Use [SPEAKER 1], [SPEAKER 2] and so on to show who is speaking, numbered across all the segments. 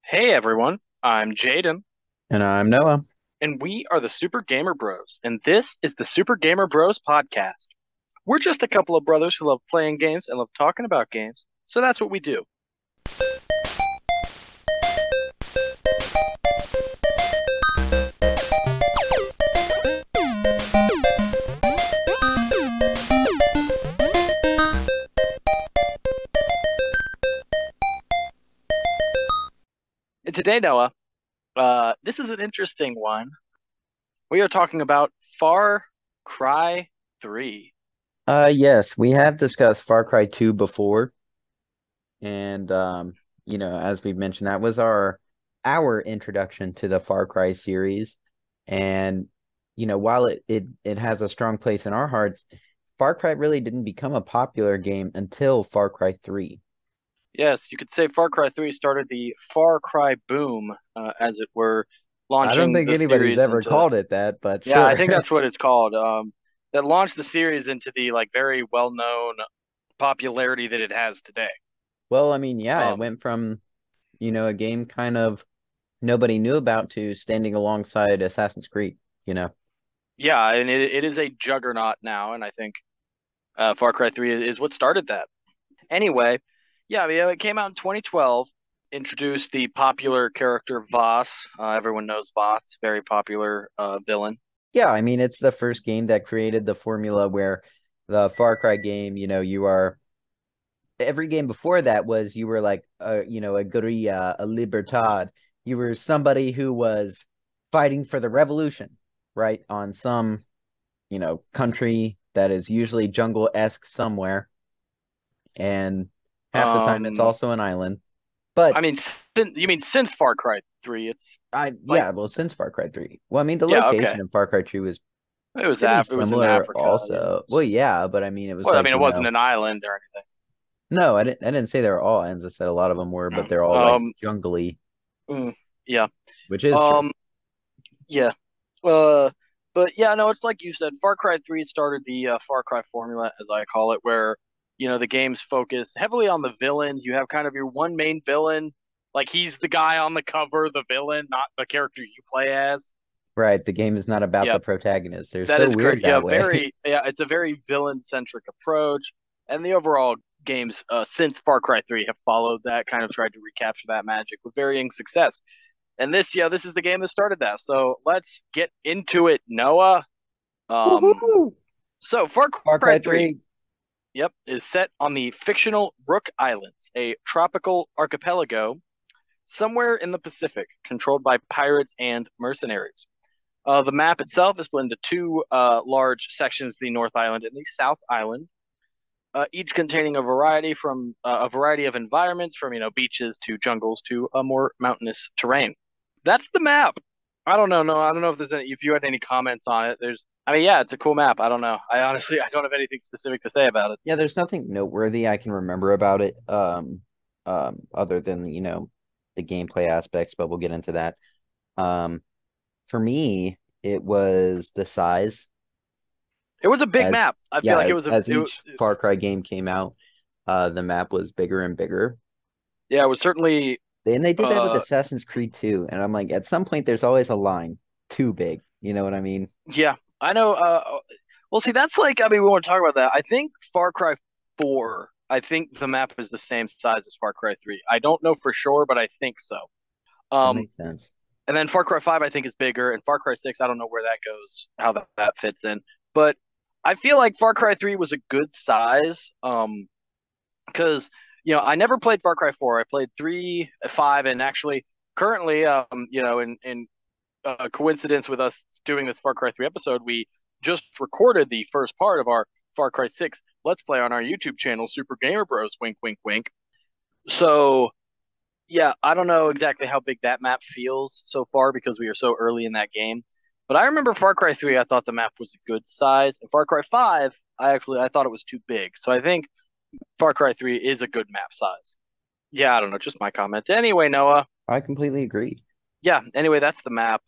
[SPEAKER 1] Hey everyone, I'm Jaden,
[SPEAKER 2] And I'm Noah.
[SPEAKER 1] and we are the Super Gamer Bros, and this is the Super Gamer Bros podcast. We're just a couple of brothers who love playing games and love talking about games, so that's what we do. And today, Noah, this is an interesting one. We are talking about Far Cry 3.
[SPEAKER 2] Yes, we have discussed Far Cry 2 before, and as we've mentioned, that was our introduction to the Far Cry series. And while it has a strong place in our hearts, Far Cry really didn't become a popular game until Far Cry 3.
[SPEAKER 1] Yes, you could say Far Cry 3 started the Far Cry boom, as it were,
[SPEAKER 2] I don't
[SPEAKER 1] launching
[SPEAKER 2] think
[SPEAKER 1] the
[SPEAKER 2] anybody's
[SPEAKER 1] series
[SPEAKER 2] ever
[SPEAKER 1] into.
[SPEAKER 2] called it that, but
[SPEAKER 1] Yeah, I
[SPEAKER 2] sure.
[SPEAKER 1] think that's what it's called. That launched the series into the very well-known popularity that it has today.
[SPEAKER 2] Well, I mean, yeah, it
[SPEAKER 1] Um,
[SPEAKER 2] went from, a game kind of nobody knew about to standing alongside Assassin's Creed, you know.
[SPEAKER 1] yeah, and it is a juggernaut now, and I think Far Cry 3 is what started that. Anyway, yeah, it came out in 2012, introduced the popular character Voss. Everyone knows Voss, very popular villain.
[SPEAKER 2] Yeah, I mean, it's the first game that created the formula where the Far Cry game, you are every game before that was you were like a guerrilla, a libertad. You were somebody who was fighting for the revolution, right? On some, country that is usually jungle-esque somewhere, and half the time it's
[SPEAKER 1] Um,
[SPEAKER 2] also an island. But
[SPEAKER 1] I mean, you mean since Far Cry 3? It's like,
[SPEAKER 2] yeah, well, since Far Cry 3. Well, I mean, the
[SPEAKER 1] yeah, okay.
[SPEAKER 2] location in Far Cry 2 was pretty
[SPEAKER 1] It was in
[SPEAKER 2] similar
[SPEAKER 1] Africa.
[SPEAKER 2] also. Well, yeah, but I mean, it was
[SPEAKER 1] Well, I
[SPEAKER 2] like,
[SPEAKER 1] mean, it wasn't an island or
[SPEAKER 2] no, I didn't say they were all ends. I said a lot of them were, but
[SPEAKER 1] anything.
[SPEAKER 2] they're all like jungly,
[SPEAKER 1] Yeah.
[SPEAKER 2] which is true.
[SPEAKER 1] Um, yeah. Uh, but yeah, no, it's like you said, Far Cry 3 started the Far Cry formula, as I call it, where, the game's focused heavily on the villains. You have kind of your one main villain, like he's the guy on the cover, the villain, not the character you play as.
[SPEAKER 2] Right. The game is not about
[SPEAKER 1] Yeah,
[SPEAKER 2] the protagonist. They're
[SPEAKER 1] that
[SPEAKER 2] so
[SPEAKER 1] is correct.
[SPEAKER 2] weird
[SPEAKER 1] Yeah,
[SPEAKER 2] that way.
[SPEAKER 1] it's a very villain-centric approach, and the overall games since Far Cry 3 have followed that, kind of tried to recapture that magic with varying success. And this is the game that started that. So let's get into it, Noah. Um,
[SPEAKER 2] Woohoo!
[SPEAKER 1] so Far
[SPEAKER 2] Far
[SPEAKER 1] Cry
[SPEAKER 2] Cry
[SPEAKER 1] 3,
[SPEAKER 2] 3.
[SPEAKER 1] yep, is set on the fictional Rook Islands, a tropical archipelago somewhere in the Pacific, controlled by pirates and mercenaries. The map itself is split into two large sections: the North Island and the South Island, each containing a variety of environments, from beaches to jungles to a more mountainous terrain. That's the map. I don't know. No, I don't know if you had any comments on it. I mean, yeah, it's a cool map. I don't know. I don't have anything specific to say about it.
[SPEAKER 2] Yeah, there's nothing noteworthy I can remember about it, other than, the gameplay aspects, but we'll get into that. Um, for me, it was the size.
[SPEAKER 1] It was a big
[SPEAKER 2] As
[SPEAKER 1] map. I feel
[SPEAKER 2] yeah,
[SPEAKER 1] like
[SPEAKER 2] as as
[SPEAKER 1] it,
[SPEAKER 2] each Far Cry game came out, the map was bigger and bigger.
[SPEAKER 1] yeah, it was certainly.
[SPEAKER 2] And they did that with
[SPEAKER 1] Uh,
[SPEAKER 2] Assassin's Creed too. And I'm like, at some point, there's always a line too big. You know what I mean?
[SPEAKER 1] yeah, I know. Well, see, that's like. I mean, we want to talk about that. I think Far Cry 4. I think the map is the same size as Far Cry 3. I don't know for sure, but I think so.
[SPEAKER 2] That
[SPEAKER 1] Um,
[SPEAKER 2] makes sense.
[SPEAKER 1] and then Far Cry 5, I think, is bigger, and Far Cry 6, I don't know where that goes, how that fits in. But I feel like Far Cry 3 was a good size. Because I never played Far Cry 4. I played 3, 5, and actually currently, in coincidence with us doing this Far Cry 3 episode, we just recorded the first part of our Far Cry 6 Let's Play on our YouTube channel, Super Gamer Bros. Wink, wink, wink. So yeah, I don't know exactly how big that map feels so far because we are so early in that game. But I remember Far Cry 3, I thought the map was a good size. And Far Cry 5, I thought it was too big. So I think Far Cry 3 is a good map size. Yeah, I don't know, just my comment. Anyway, Noah.
[SPEAKER 2] I completely agree.
[SPEAKER 1] Yeah, anyway, that's the map.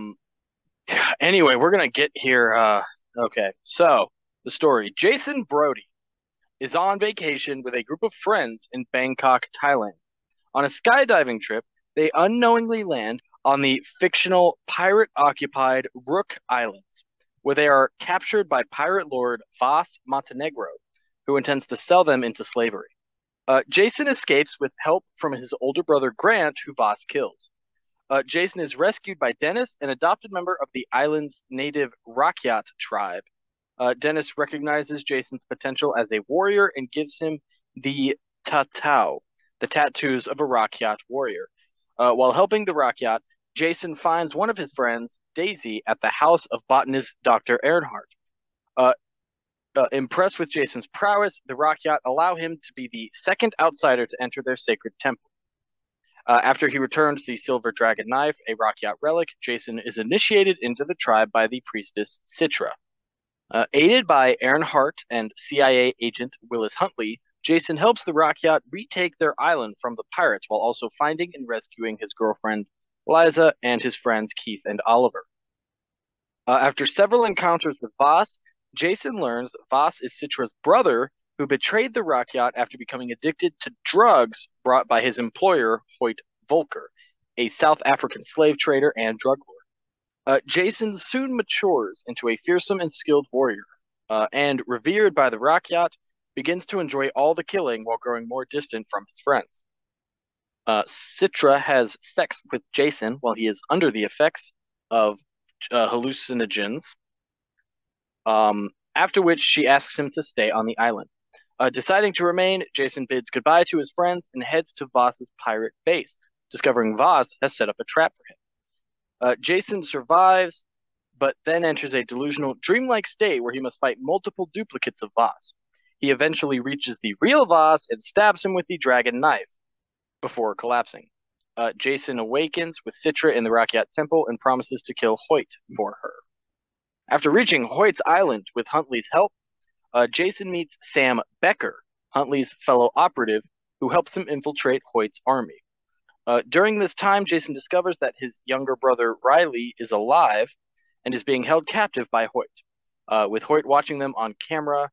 [SPEAKER 1] Anyway, we're gonna get here. Okay, so the story. Jason Brody is on vacation with a group of friends in Bangkok, Thailand. On a skydiving trip, they unknowingly land on the fictional pirate-occupied Rook Islands, where they are captured by pirate lord Vas Montenegro, who intends to sell them into slavery. Jason escapes with help from his older brother Grant, who Voss kills. Jason is rescued by Dennis, an adopted member of the island's native Rakyat tribe. Dennis recognizes Jason's potential as a warrior and gives him the tatau, the tattoos of a Rakyat warrior. While helping the Rakyat, Jason finds one of his friends, Daisy, at the house of botanist Dr. Earnhardt. Uh, Impressed with Jason's prowess, the Rakyat allow him to be the second outsider to enter their sacred temple. After he returns the silver dragon knife, a Rakyat relic, Jason is initiated into the tribe by the priestess Citra. Aided by Earnhardt and CIA agent Willis Huntley, Jason helps the Rakyat retake their island from the pirates while also finding and rescuing his girlfriend Liza and his friends Keith and Oliver. After several encounters with Voss, Jason learns that Voss is Citra's brother who betrayed the Rakyat after becoming addicted to drugs brought by his employer, Hoyt Volker, a South African slave trader and drug lord. Jason soon matures into a fearsome and skilled warrior, and, revered by the Rakyat, begins to enjoy all the killing while growing more distant from his friends. Citra has sex with Jason while he is under the effects of hallucinogens, after which she asks him to stay on the island. Deciding to remain, Jason bids goodbye to his friends and heads to Voss's pirate base, discovering Voss has set up a trap for him. Jason survives, but then enters a delusional, dreamlike state where he must fight multiple duplicates of Voss. He eventually reaches the real Voss and stabs him with the dragon knife before collapsing. Jason awakens with Citra in the Rakyat Temple and promises to kill Hoyt for her. After reaching Hoyt's island with Huntley's help, Jason meets Sam Becker, Huntley's fellow operative, who helps him infiltrate Hoyt's army. During this time, Jason discovers that his younger brother Riley is alive and is being held captive by Hoyt. With Hoyt watching them on camera,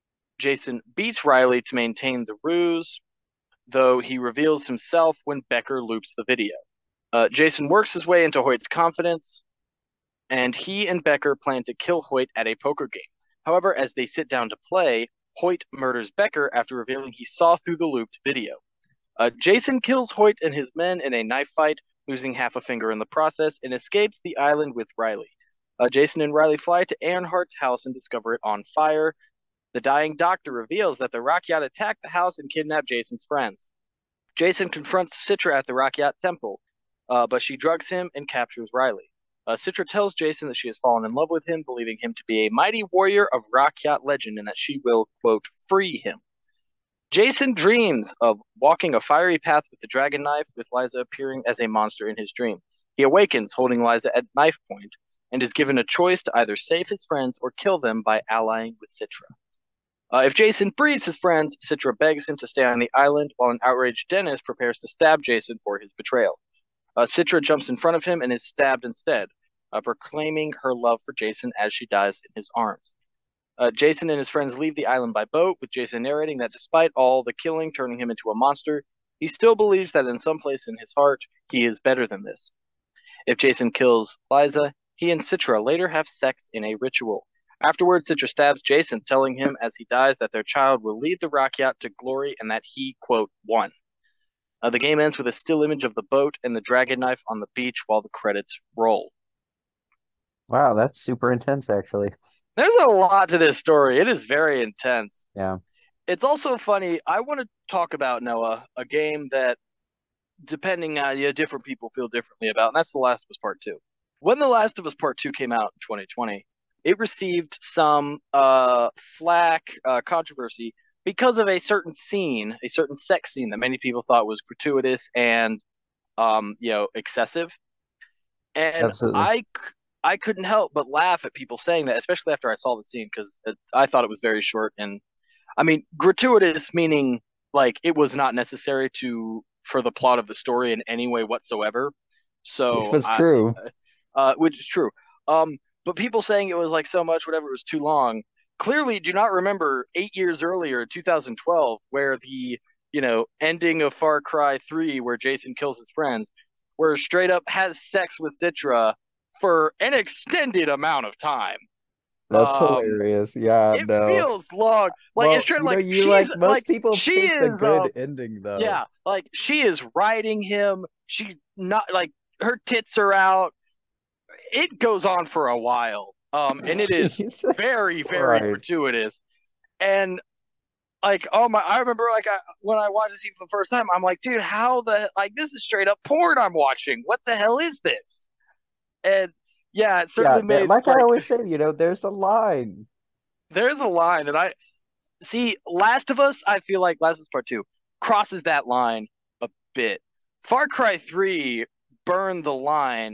[SPEAKER 1] Jason beats Riley to maintain the ruse, though he reveals himself when Becker loops the video. Jason works his way into Hoyt's confidence, and he and Becker plan to kill Hoyt at a poker game. However, as they sit down to play, Hoyt murders Becker after revealing he saw through the looped video. Jason kills Hoyt and his men in a knife fight, losing half a finger in the process, and escapes the island with Riley. Jason and Riley fly to Earnhardt's house and discover it on fire. The dying doctor reveals that the Rakyat attacked the house and kidnapped Jason's friends. Jason confronts Citra at the Rakyat Temple, but she drugs him and captures Riley. Citra tells Jason that she has fallen in love with him, believing him to be a mighty warrior of Rakyat legend and that she will, quote, free him. Jason dreams of walking a fiery path with the dragon knife, with Liza appearing as a monster in his dream. He awakens holding Liza at knife point and is given a choice to either save his friends or kill them by allying with Citra. If Jason frees his friends, Citra begs him to stay on the island, while an outraged Dennis prepares to stab Jason for his betrayal. Citra jumps in front of him and is stabbed instead, proclaiming her love for Jason as she dies in his arms. Jason and his friends leave the island by boat, with Jason narrating that despite all the killing turning him into a monster, he still believes that in some place in his heart, he is better than this. If Jason kills Liza, he and Citra later have sex in a ritual. Afterwards, Citra stabs Jason, telling him as he dies that their child will lead the Rakyat to glory and that he, quote, won. The game ends with a still image of the boat and the dragon knife on the beach while the credits roll.
[SPEAKER 2] Wow, that's super intense, actually.
[SPEAKER 1] There's a lot to this story. It is very intense.
[SPEAKER 2] Yeah.
[SPEAKER 1] It's also funny. I want to talk about, Noah, a game that, depending on different people feel differently about, and that's The Last of Us Part 2. When The Last of Us Part 2 came out in 2020, it received some flack, controversy, because of a certain scene, a certain sex scene that many people thought was gratuitous and, excessive. And
[SPEAKER 2] Absolutely.
[SPEAKER 1] I couldn't help but laugh at people saying that, especially after I saw the scene, because I thought it was very short. And I mean, gratuitous meaning like it was not necessary for the plot of the story in any way whatsoever.
[SPEAKER 2] Which
[SPEAKER 1] So
[SPEAKER 2] was true.
[SPEAKER 1] which is true. But people saying it was like so much, whatever, it was too long, clearly do not remember 8 years earlier, 2012, where the ending of Far Cry 3, where Jason kills his friends, where straight up has sex with Citra for an extended amount of time.
[SPEAKER 2] That's
[SPEAKER 1] Um,
[SPEAKER 2] hilarious. Yeah,
[SPEAKER 1] it
[SPEAKER 2] no.
[SPEAKER 1] feels long. Like it's
[SPEAKER 2] Well,
[SPEAKER 1] straight like
[SPEAKER 2] you
[SPEAKER 1] she's
[SPEAKER 2] like most
[SPEAKER 1] like
[SPEAKER 2] people
[SPEAKER 1] she
[SPEAKER 2] pick the
[SPEAKER 1] is
[SPEAKER 2] good ending though.
[SPEAKER 1] yeah, like she is riding him. She's not like her tits are out. It goes on for a while. And it is
[SPEAKER 2] Jesus
[SPEAKER 1] very, very
[SPEAKER 2] Christ.
[SPEAKER 1] gratuitous. And like, oh my, I remember like when I watched this for the first time, I'm like, dude, how the like this is straight up porn I'm watching. What the hell is this? And yeah, it
[SPEAKER 2] Yeah,
[SPEAKER 1] certainly made
[SPEAKER 2] like I
[SPEAKER 1] like
[SPEAKER 2] always say, there's a line.
[SPEAKER 1] there's a line that I see. Last of Us, I feel like Last of Us Part Two crosses that line a bit. Far Cry 3 burned the line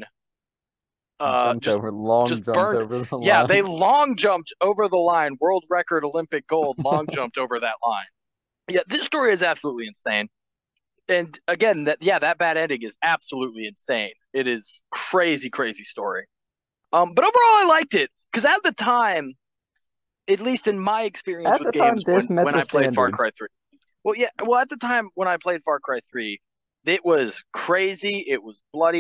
[SPEAKER 2] Jumped
[SPEAKER 1] just
[SPEAKER 2] over, long jumped
[SPEAKER 1] burned.
[SPEAKER 2] over the
[SPEAKER 1] Yeah, they
[SPEAKER 2] line.
[SPEAKER 1] long jumped over the line. World record Olympic gold. Long jumped over that line. Yeah, this story is absolutely insane. And again, that bad ending is absolutely insane. It is crazy, crazy story. But overall, I liked it because at the time, at least in my experience
[SPEAKER 2] At
[SPEAKER 1] with
[SPEAKER 2] the time,
[SPEAKER 1] games,
[SPEAKER 2] this met
[SPEAKER 1] when
[SPEAKER 2] the
[SPEAKER 1] I played Far Cry
[SPEAKER 2] standards.
[SPEAKER 1] 3, well, at the time when I played Far Cry 3, it was crazy. It was bloody.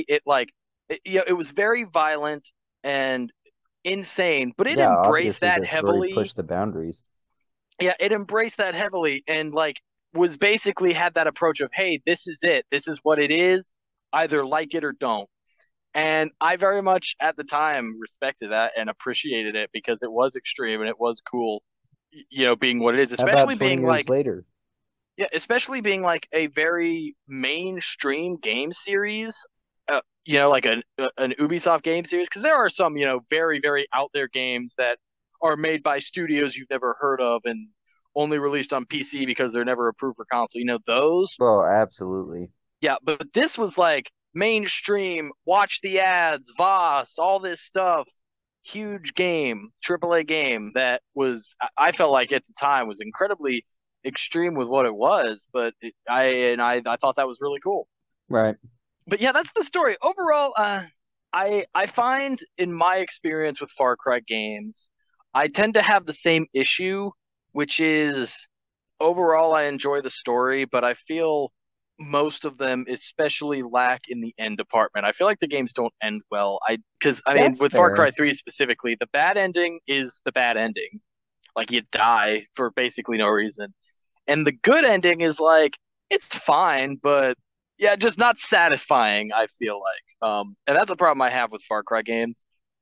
[SPEAKER 1] It was very violent and insane, but it
[SPEAKER 2] Yeah,
[SPEAKER 1] embraced
[SPEAKER 2] obviously
[SPEAKER 1] that
[SPEAKER 2] the story
[SPEAKER 1] heavily.
[SPEAKER 2] pushed the boundaries.
[SPEAKER 1] Yeah, it embraced that heavily and like was basically had that approach of, hey, this is it. This is what it is. Either like it or don't. And I very much at the time respected that and appreciated it because it was extreme and it was cool, being what it is,
[SPEAKER 2] How about
[SPEAKER 1] especially
[SPEAKER 2] 20
[SPEAKER 1] being
[SPEAKER 2] years
[SPEAKER 1] like,
[SPEAKER 2] later?
[SPEAKER 1] yeah, especially being like a very mainstream game series, like an Ubisoft game series. Because there are some, very, very out there games that are made by studios you've never heard of and only released on PC because they're never approved for console. Those.
[SPEAKER 2] Well, absolutely.
[SPEAKER 1] Yeah, but this was like mainstream, watch the ads, Voss, all this stuff. Huge game, AAA game that was, I felt like at the time was incredibly extreme with what it was, but I thought that was really cool.
[SPEAKER 2] Right.
[SPEAKER 1] But yeah, that's the story. Overall, I find in my experience with Far Cry games, I tend to have the same issue, which is overall I enjoy the story, but I feel most of them especially lack in the end department. I feel like the games don't end well. Because I mean
[SPEAKER 2] That's
[SPEAKER 1] with Far
[SPEAKER 2] fair.
[SPEAKER 1] Cry 3 specifically, the bad ending is the bad ending. Like you die for basically no reason. And the good ending is like it's fine, but yeah, just not satisfying, I feel like. And that's a problem I have with Far Cry games.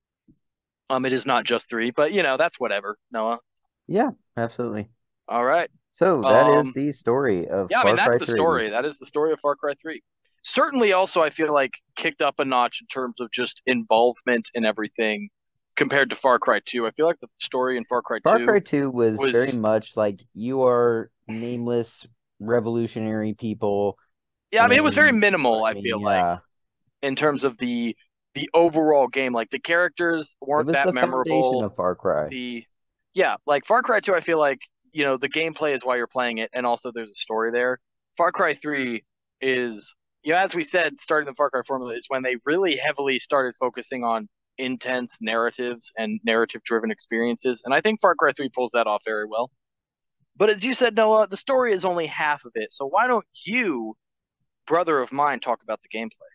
[SPEAKER 1] It is not just 3, but that's whatever, Noah.
[SPEAKER 2] Yeah, absolutely.
[SPEAKER 1] All right.
[SPEAKER 2] So that is
[SPEAKER 1] Um
[SPEAKER 2] the story of
[SPEAKER 1] Yeah, I mean
[SPEAKER 2] Far
[SPEAKER 1] that's
[SPEAKER 2] Cry
[SPEAKER 1] the
[SPEAKER 2] 3.
[SPEAKER 1] story. That is the story of Far Cry 3. Certainly also I feel like kicked up a notch in terms of just involvement in everything compared to Far Cry 2. I feel like the story in Far Cry
[SPEAKER 2] Far
[SPEAKER 1] 2
[SPEAKER 2] Cry 2 was very
[SPEAKER 1] was
[SPEAKER 2] much like you are nameless revolutionary people
[SPEAKER 1] yeah, I mean it was very
[SPEAKER 2] and
[SPEAKER 1] minimal, I
[SPEAKER 2] fighting.
[SPEAKER 1] feel like,
[SPEAKER 2] Yeah.
[SPEAKER 1] in terms of the overall game. Like the characters
[SPEAKER 2] It
[SPEAKER 1] weren't
[SPEAKER 2] was
[SPEAKER 1] that
[SPEAKER 2] the foundation
[SPEAKER 1] memorable.
[SPEAKER 2] of Far Cry.
[SPEAKER 1] The Yeah, like Far Cry 2 I feel like, the gameplay is why you're playing it and also there's a story there. Far Cry 3 is, as we said, starting the Far Cry formula is when they really heavily started focusing on intense narratives and narrative driven experiences. And I think Far Cry 3 pulls that off very well. But as you said, Noah, the story is only half of it. So why don't you, brother of mine, talk about the gameplay?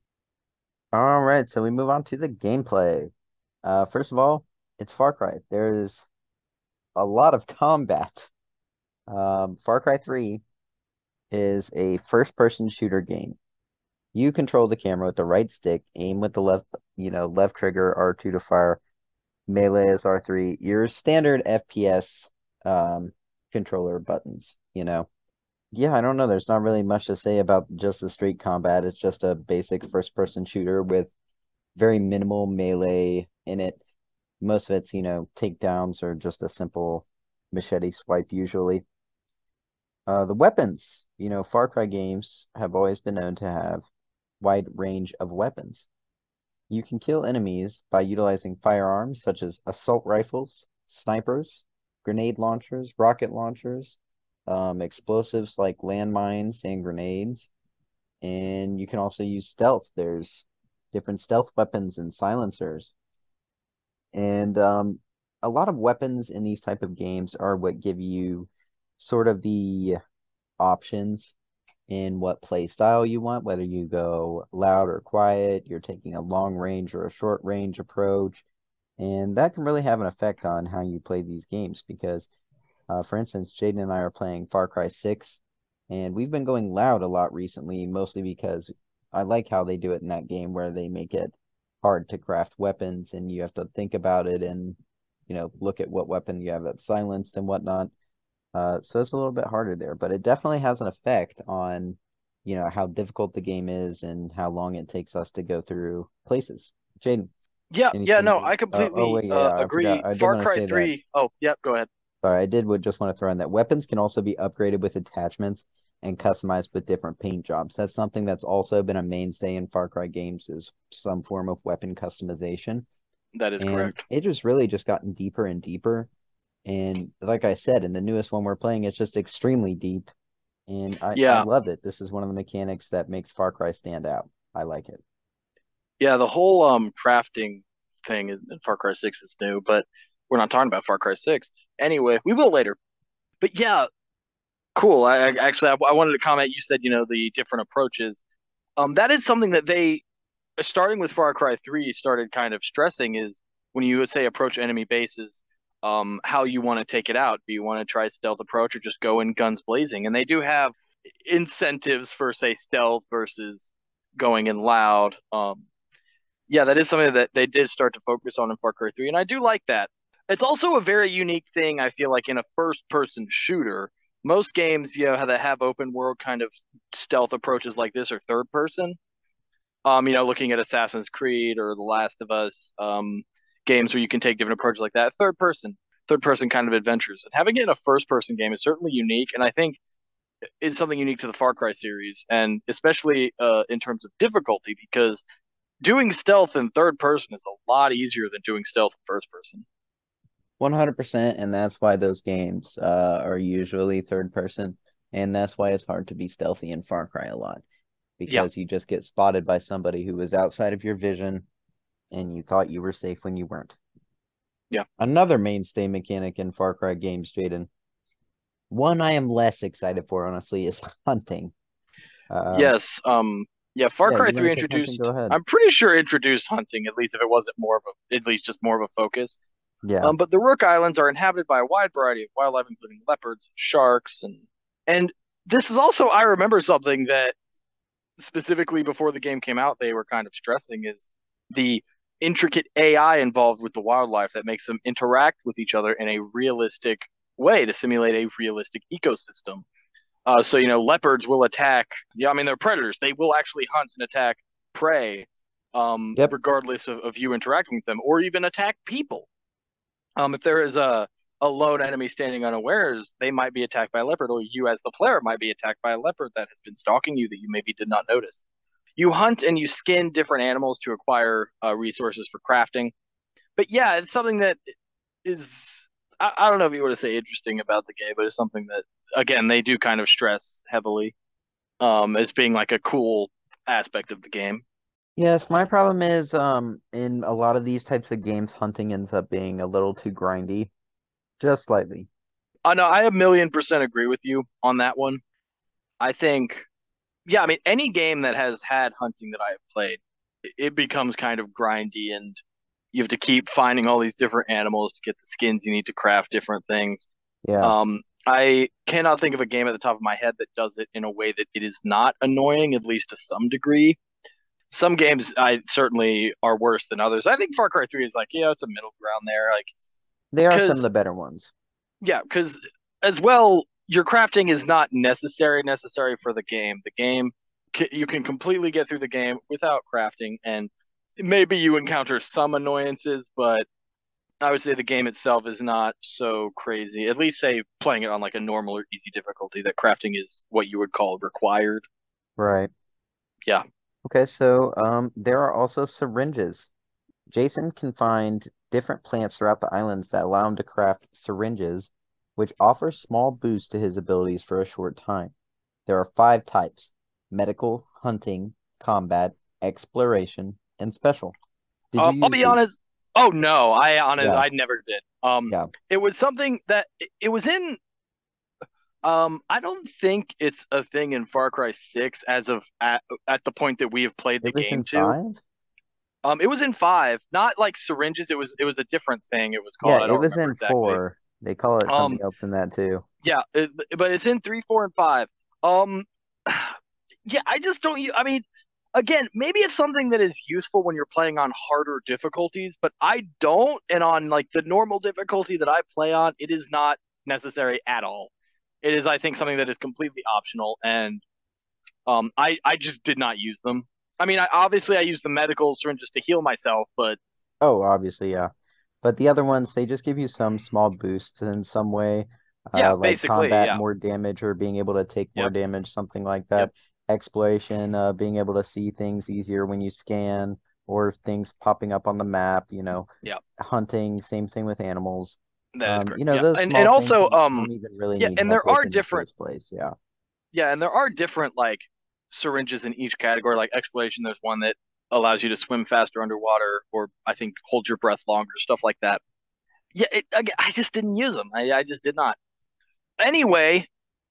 [SPEAKER 2] All right, so we move on to the gameplay. First of all, it's Far Cry. There's a lot of combat. Far Cry 3 is a first-person shooter game. You control the camera with the right stick, aim with the left trigger, R2 to fire, melee is R3. Your standard FPS controller buttons. Yeah, I don't know. There's not really much to say about just the straight combat. It's just a basic first-person shooter with very minimal melee in it. Most of it's takedowns or just a simple machete swipe usually. The weapons, Far Cry games have always been known to have wide range of weapons. You can kill enemies by utilizing firearms such as assault rifles, snipers, grenade launchers, rocket launchers, explosives like landmines and grenades. And you can also use stealth. There's different stealth weapons and silencers. And a lot of weapons in these type of games are what give you sort of the options in what play style you want, whether you go loud or quiet, you're taking a long range or a short range approach. And that can really have an effect on how you play these games because, for instance, Jaden and I are playing Far Cry 6, and we've been going loud a lot recently, mostly because I like how they do it in that game where they make it hard to craft weapons and you have to think about it and, look at what weapon you have that's silenced and whatnot. So it's a little bit harder there, but it definitely has an effect on, how difficult the game is and how long it takes us to go through places. Jaden,
[SPEAKER 1] Yeah, yeah,
[SPEAKER 2] anything
[SPEAKER 1] no,
[SPEAKER 2] you?
[SPEAKER 1] I
[SPEAKER 2] Oh
[SPEAKER 1] completely
[SPEAKER 2] wait, yeah, I forgot.
[SPEAKER 1] agree.
[SPEAKER 2] I did
[SPEAKER 1] Far
[SPEAKER 2] want to
[SPEAKER 1] Cry
[SPEAKER 2] say that.
[SPEAKER 1] 3. Oh, yep, go ahead.
[SPEAKER 2] Sorry, I did would just want to throw in that weapons can also be upgraded with attachments and customized with different paint jobs. That's something that's also been a mainstay in Far Cry games is some form of weapon customization.
[SPEAKER 1] That is
[SPEAKER 2] And
[SPEAKER 1] correct.
[SPEAKER 2] it just really just gotten deeper and deeper. And like I said, in the newest one we're playing, it's just extremely deep. And I
[SPEAKER 1] Yeah,
[SPEAKER 2] love it. This is one of the mechanics that makes Far Cry stand out. I like it.
[SPEAKER 1] yeah, the whole crafting thing in Far Cry 6 is new, but we're not talking about Far Cry 6. Anyway, we will later. But yeah, cool. I wanted to comment. You said, the different approaches. That is something that they, starting with Far Cry 3, started kind of stressing is when you would say approach enemy bases, how you want to take it out. Do you want to try stealth approach or just go in guns blazing? And they do have incentives for, say, stealth versus going in loud. Yeah, that is something that they did start to focus on in Far Cry 3, and I do like that. It's also a very unique thing, I feel like, in a first person shooter. Most games, that have open world kind of stealth approaches like this are third person. Looking at Assassin's Creed or The Last of Us, games where you can take different approaches like that. Third person kind of adventures. And having it in a first person game is certainly unique, and I think is something unique to the Far Cry series, and especially in terms of difficulty, because doing stealth in third person is a lot easier than doing stealth in first person.
[SPEAKER 2] 100%, and that's why those games are usually third person, and that's why it's hard to be stealthy in Far Cry a lot
[SPEAKER 1] Yeah,
[SPEAKER 2] because you just get spotted by somebody who was outside of your vision and you thought you were safe when you weren't.
[SPEAKER 1] yeah.
[SPEAKER 2] Another mainstay mechanic in Far Cry games, Jaden, one I am less excited for, honestly, is hunting. Um,
[SPEAKER 1] Yes. Yeah, Far
[SPEAKER 2] yeah,
[SPEAKER 1] Cry
[SPEAKER 2] you
[SPEAKER 1] 3
[SPEAKER 2] want to take hunting? Go
[SPEAKER 1] introduced,
[SPEAKER 2] ahead.
[SPEAKER 1] I'm pretty sure introduced hunting, at least if it wasn't more of at least just more of a focus.
[SPEAKER 2] Yeah,
[SPEAKER 1] But the Rook Islands are inhabited by a wide variety of wildlife, including leopards, sharks, and this is also, I remember something that specifically before the game came out they were kind of stressing is the intricate AI involved with the wildlife that makes them interact with each other in a realistic way to simulate a realistic ecosystem. So leopards will attack. Yeah, I mean they're predators. They will actually hunt and attack prey,
[SPEAKER 2] yep,
[SPEAKER 1] regardless of you interacting with them, or even attack people. If there is a lone enemy standing unawares, they might be attacked by a leopard, or you as the player might be attacked by a leopard that has been stalking you that you maybe did not notice. You hunt and you skin different animals to acquire resources for crafting. But yeah, it's something that is, I don't know if you want to say interesting about the game, but it's something that again they do kind of stress heavily as being like a cool aspect of the game.
[SPEAKER 2] yes. My problem is, in a lot of these types of games, hunting ends up being a little too grindy, just slightly.
[SPEAKER 1] No, I a million percent agree with you on that one. I think, yeah, I mean, any game that has had hunting that I have played, it becomes kind of grindy, and you have to keep finding all these different animals to get the skins you need to craft different things.
[SPEAKER 2] Yeah,
[SPEAKER 1] I cannot think of a game at the top of my head that does it in a way that it is not annoying, at least to some degree. Some games I certainly are worse than others. I think Far Cry 3 is like, it's a middle ground there. Like,
[SPEAKER 2] they are some of
[SPEAKER 1] because,
[SPEAKER 2] the better ones.
[SPEAKER 1] yeah, because as well, your crafting is not necessary for the game. The game, you can completely get through the game without crafting, and maybe you encounter some annoyances, but I would say the game itself is not so crazy. At least say playing it on like a normal or easy difficulty, that crafting is what you would call required.
[SPEAKER 2] Right.
[SPEAKER 1] Yeah.
[SPEAKER 2] Okay, so there are also syringes. Jason can find different plants throughout the islands that allow him to craft syringes, which offer small boosts to his abilities for a short time. There are five types: medical, hunting, combat, exploration, and special. Did you
[SPEAKER 1] I'll
[SPEAKER 2] use
[SPEAKER 1] be
[SPEAKER 2] these?
[SPEAKER 1] honest. Oh no, I
[SPEAKER 2] Yeah,
[SPEAKER 1] never did.
[SPEAKER 2] yeah.
[SPEAKER 1] It was something that it was in. I don't think it's a thing in Far Cry 6 as of at the point that we have played the
[SPEAKER 2] It was
[SPEAKER 1] game
[SPEAKER 2] in
[SPEAKER 1] to.
[SPEAKER 2] 5?
[SPEAKER 1] It was in 5, not like syringes. It was a different thing. It was
[SPEAKER 2] Yeah,
[SPEAKER 1] called. I
[SPEAKER 2] it
[SPEAKER 1] don't
[SPEAKER 2] was
[SPEAKER 1] remember
[SPEAKER 2] in
[SPEAKER 1] exactly.
[SPEAKER 2] 4. They call it something
[SPEAKER 1] Um,
[SPEAKER 2] else in that too.
[SPEAKER 1] yeah, but it's in 3, 4, and 5. Um, yeah, I just don't. I mean, again, maybe it's something that is useful when you're playing on harder difficulties, but I don't. And on like the normal difficulty that I play on, it is not necessary at all. It is, I think, something that is completely optional, and I just did not use them. I mean, obviously I use the medical syringes to heal myself, but
[SPEAKER 2] Oh, obviously, yeah. But the other ones, they just give you some small boosts in some way,
[SPEAKER 1] yeah,
[SPEAKER 2] like
[SPEAKER 1] basically,
[SPEAKER 2] combat
[SPEAKER 1] yeah,
[SPEAKER 2] more damage or being able to take more
[SPEAKER 1] yep,
[SPEAKER 2] damage, something like
[SPEAKER 1] yep,
[SPEAKER 2] that. Exploration, being able to see things easier when you scan or things popping up on the map,
[SPEAKER 1] yep.
[SPEAKER 2] hunting, same thing with animals.
[SPEAKER 1] That is correct. Yeah,
[SPEAKER 2] Those
[SPEAKER 1] and
[SPEAKER 2] small things
[SPEAKER 1] also,
[SPEAKER 2] that you don't even really
[SPEAKER 1] yeah,
[SPEAKER 2] need
[SPEAKER 1] and
[SPEAKER 2] help
[SPEAKER 1] there
[SPEAKER 2] with
[SPEAKER 1] are
[SPEAKER 2] in the
[SPEAKER 1] different,
[SPEAKER 2] first place. Yeah.
[SPEAKER 1] yeah, and there are different like syringes in each category. Like exploration, there's one that allows you to swim faster underwater, or I think hold your breath longer, stuff like that. Yeah, again, I just didn't use them. I just did not. Anyway,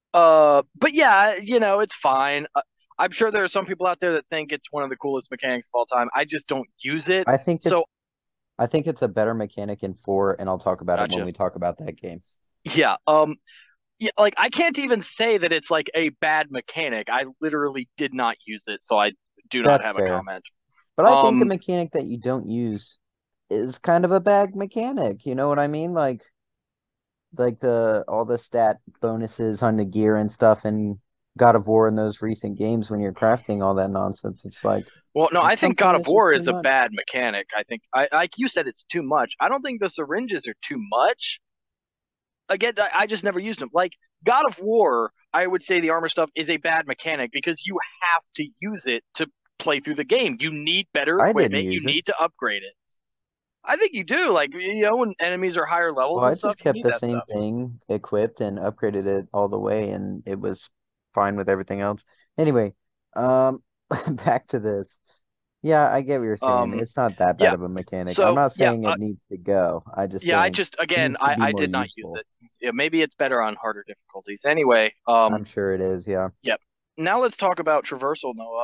[SPEAKER 1] but yeah, it's fine. I'm sure there are some people out there that think it's one of the coolest mechanics of all time. I just don't use it.
[SPEAKER 2] I think it's
[SPEAKER 1] So,
[SPEAKER 2] I think it's a better mechanic in 4, and I'll talk about it when
[SPEAKER 1] gotcha.
[SPEAKER 2] we talk about that game.
[SPEAKER 1] Yeah. Yeah, like I can't even say that it's like a bad mechanic. I literally did not use it, so I do not
[SPEAKER 2] That's
[SPEAKER 1] have a
[SPEAKER 2] fair.
[SPEAKER 1] comment.
[SPEAKER 2] But I think a
[SPEAKER 1] Um,
[SPEAKER 2] mechanic that you don't use is kind of a bad mechanic. You know what I mean? Like the all the stat bonuses on the gear and stuff in God of War in those recent games when you're crafting all that nonsense. It's like
[SPEAKER 1] well, no, I
[SPEAKER 2] it's
[SPEAKER 1] think
[SPEAKER 2] something
[SPEAKER 1] God of
[SPEAKER 2] that's just
[SPEAKER 1] War
[SPEAKER 2] too
[SPEAKER 1] is a
[SPEAKER 2] much.
[SPEAKER 1] bad mechanic. I think like you said, it's too much. I don't think the syringes are too much. Again, I just never used them. Like God of War, I would say the armor stuff is a bad mechanic because you have to use it to play through the game. You need better
[SPEAKER 2] I didn't
[SPEAKER 1] equipment. You
[SPEAKER 2] use it.
[SPEAKER 1] need to upgrade it. I think you do. Like, when enemies are higher
[SPEAKER 2] Well,
[SPEAKER 1] levels
[SPEAKER 2] I
[SPEAKER 1] and stuff,
[SPEAKER 2] just
[SPEAKER 1] you
[SPEAKER 2] kept
[SPEAKER 1] need
[SPEAKER 2] the
[SPEAKER 1] that
[SPEAKER 2] same
[SPEAKER 1] stuff.
[SPEAKER 2] thing equipped and upgraded it all the way, and it was fine with everything else. Anyway, um, back to this. Yeah, I get what you're saying.
[SPEAKER 1] Um,
[SPEAKER 2] It's not that bad
[SPEAKER 1] yeah.
[SPEAKER 2] of a mechanic. I'm
[SPEAKER 1] So
[SPEAKER 2] not
[SPEAKER 1] yeah,
[SPEAKER 2] saying it needs to go. I just
[SPEAKER 1] yeah. I
[SPEAKER 2] saying
[SPEAKER 1] just
[SPEAKER 2] it
[SPEAKER 1] again,
[SPEAKER 2] needs to
[SPEAKER 1] I
[SPEAKER 2] be
[SPEAKER 1] I
[SPEAKER 2] more
[SPEAKER 1] did not use
[SPEAKER 2] useful.
[SPEAKER 1] it. Yeah, maybe it's better on harder difficulties. Anyway,
[SPEAKER 2] I'm sure it is, yeah.
[SPEAKER 1] yep. Now let's talk about traversal, Noah.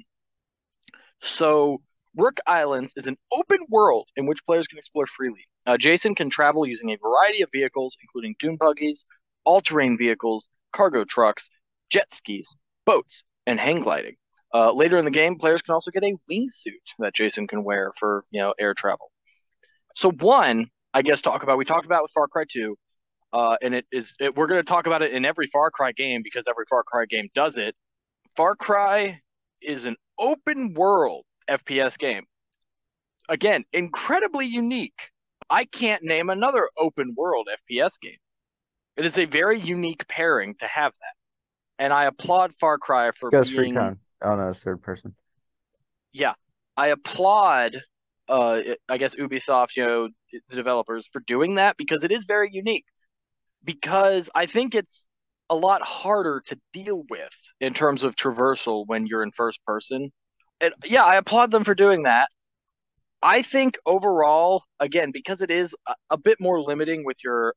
[SPEAKER 1] So Rook Islands is an open world in which players can explore freely. Jason can travel using a variety of vehicles, including dune buggies, all-terrain vehicles, cargo trucks, jet skis, boats, and hang gliding. Later in the game, players can also get a wingsuit that Jason can wear for air travel. So one, I guess we talked about with Far Cry 2, and we're going to talk about it in every Far Cry game because every Far Cry game does it. Far Cry is an open world FPS game. Again, incredibly unique. I can't name another open world FPS game. It is a very unique pairing to have that. And I applaud Far Cry for
[SPEAKER 2] Ghost
[SPEAKER 1] being,
[SPEAKER 2] Recon. Oh no, it's third person.
[SPEAKER 1] yeah, I applaud, I guess, Ubisoft, the developers for doing that because it is very unique. Because I think it's a lot harder to deal with in terms of traversal when you're in first person. And yeah, I applaud them for doing that. I think overall, again, because it is a bit more limiting with your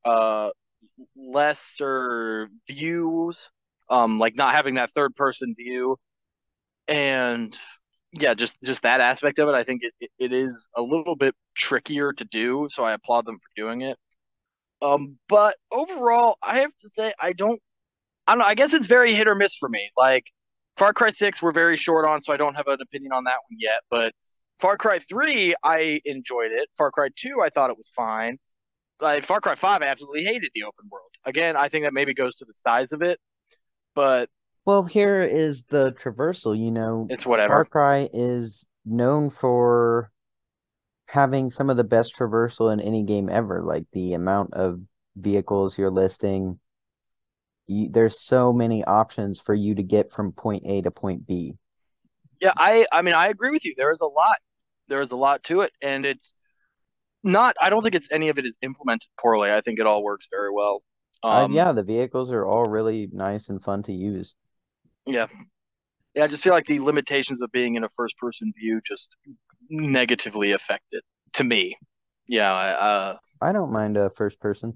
[SPEAKER 1] lesser views, like not having that third person view, and yeah, just that aspect of it, I think it is a little bit trickier to do. So I applaud them for doing it. But overall, I have to say I don't know. I guess it's very hit or miss for me. Like Far Cry 6, we're very short on, so I don't have an opinion on that one yet. But Far Cry 3, I enjoyed it. Far Cry 2, I thought it was fine. Far Cry 5, I absolutely hated the open world. Again, I think that maybe goes to the size of it, but
[SPEAKER 2] Well, here is the traversal.
[SPEAKER 1] it's
[SPEAKER 2] Far
[SPEAKER 1] whatever.
[SPEAKER 2] Cry is known for having some of the best traversal in any game ever. Like the amount of vehicles you're listing, there's so many options for you to get from point A to point B.
[SPEAKER 1] Yeah, I mean I agree with you. There is a lot. There is a lot to it, and it's not. I don't think it's any of it is implemented poorly. I think it all works very well. Um,
[SPEAKER 2] Yeah, the vehicles are all really nice and fun to use.
[SPEAKER 1] yeah, yeah. I just feel like the limitations of being in a first person view just negatively affect it to me. Yeah,
[SPEAKER 2] I don't mind first person.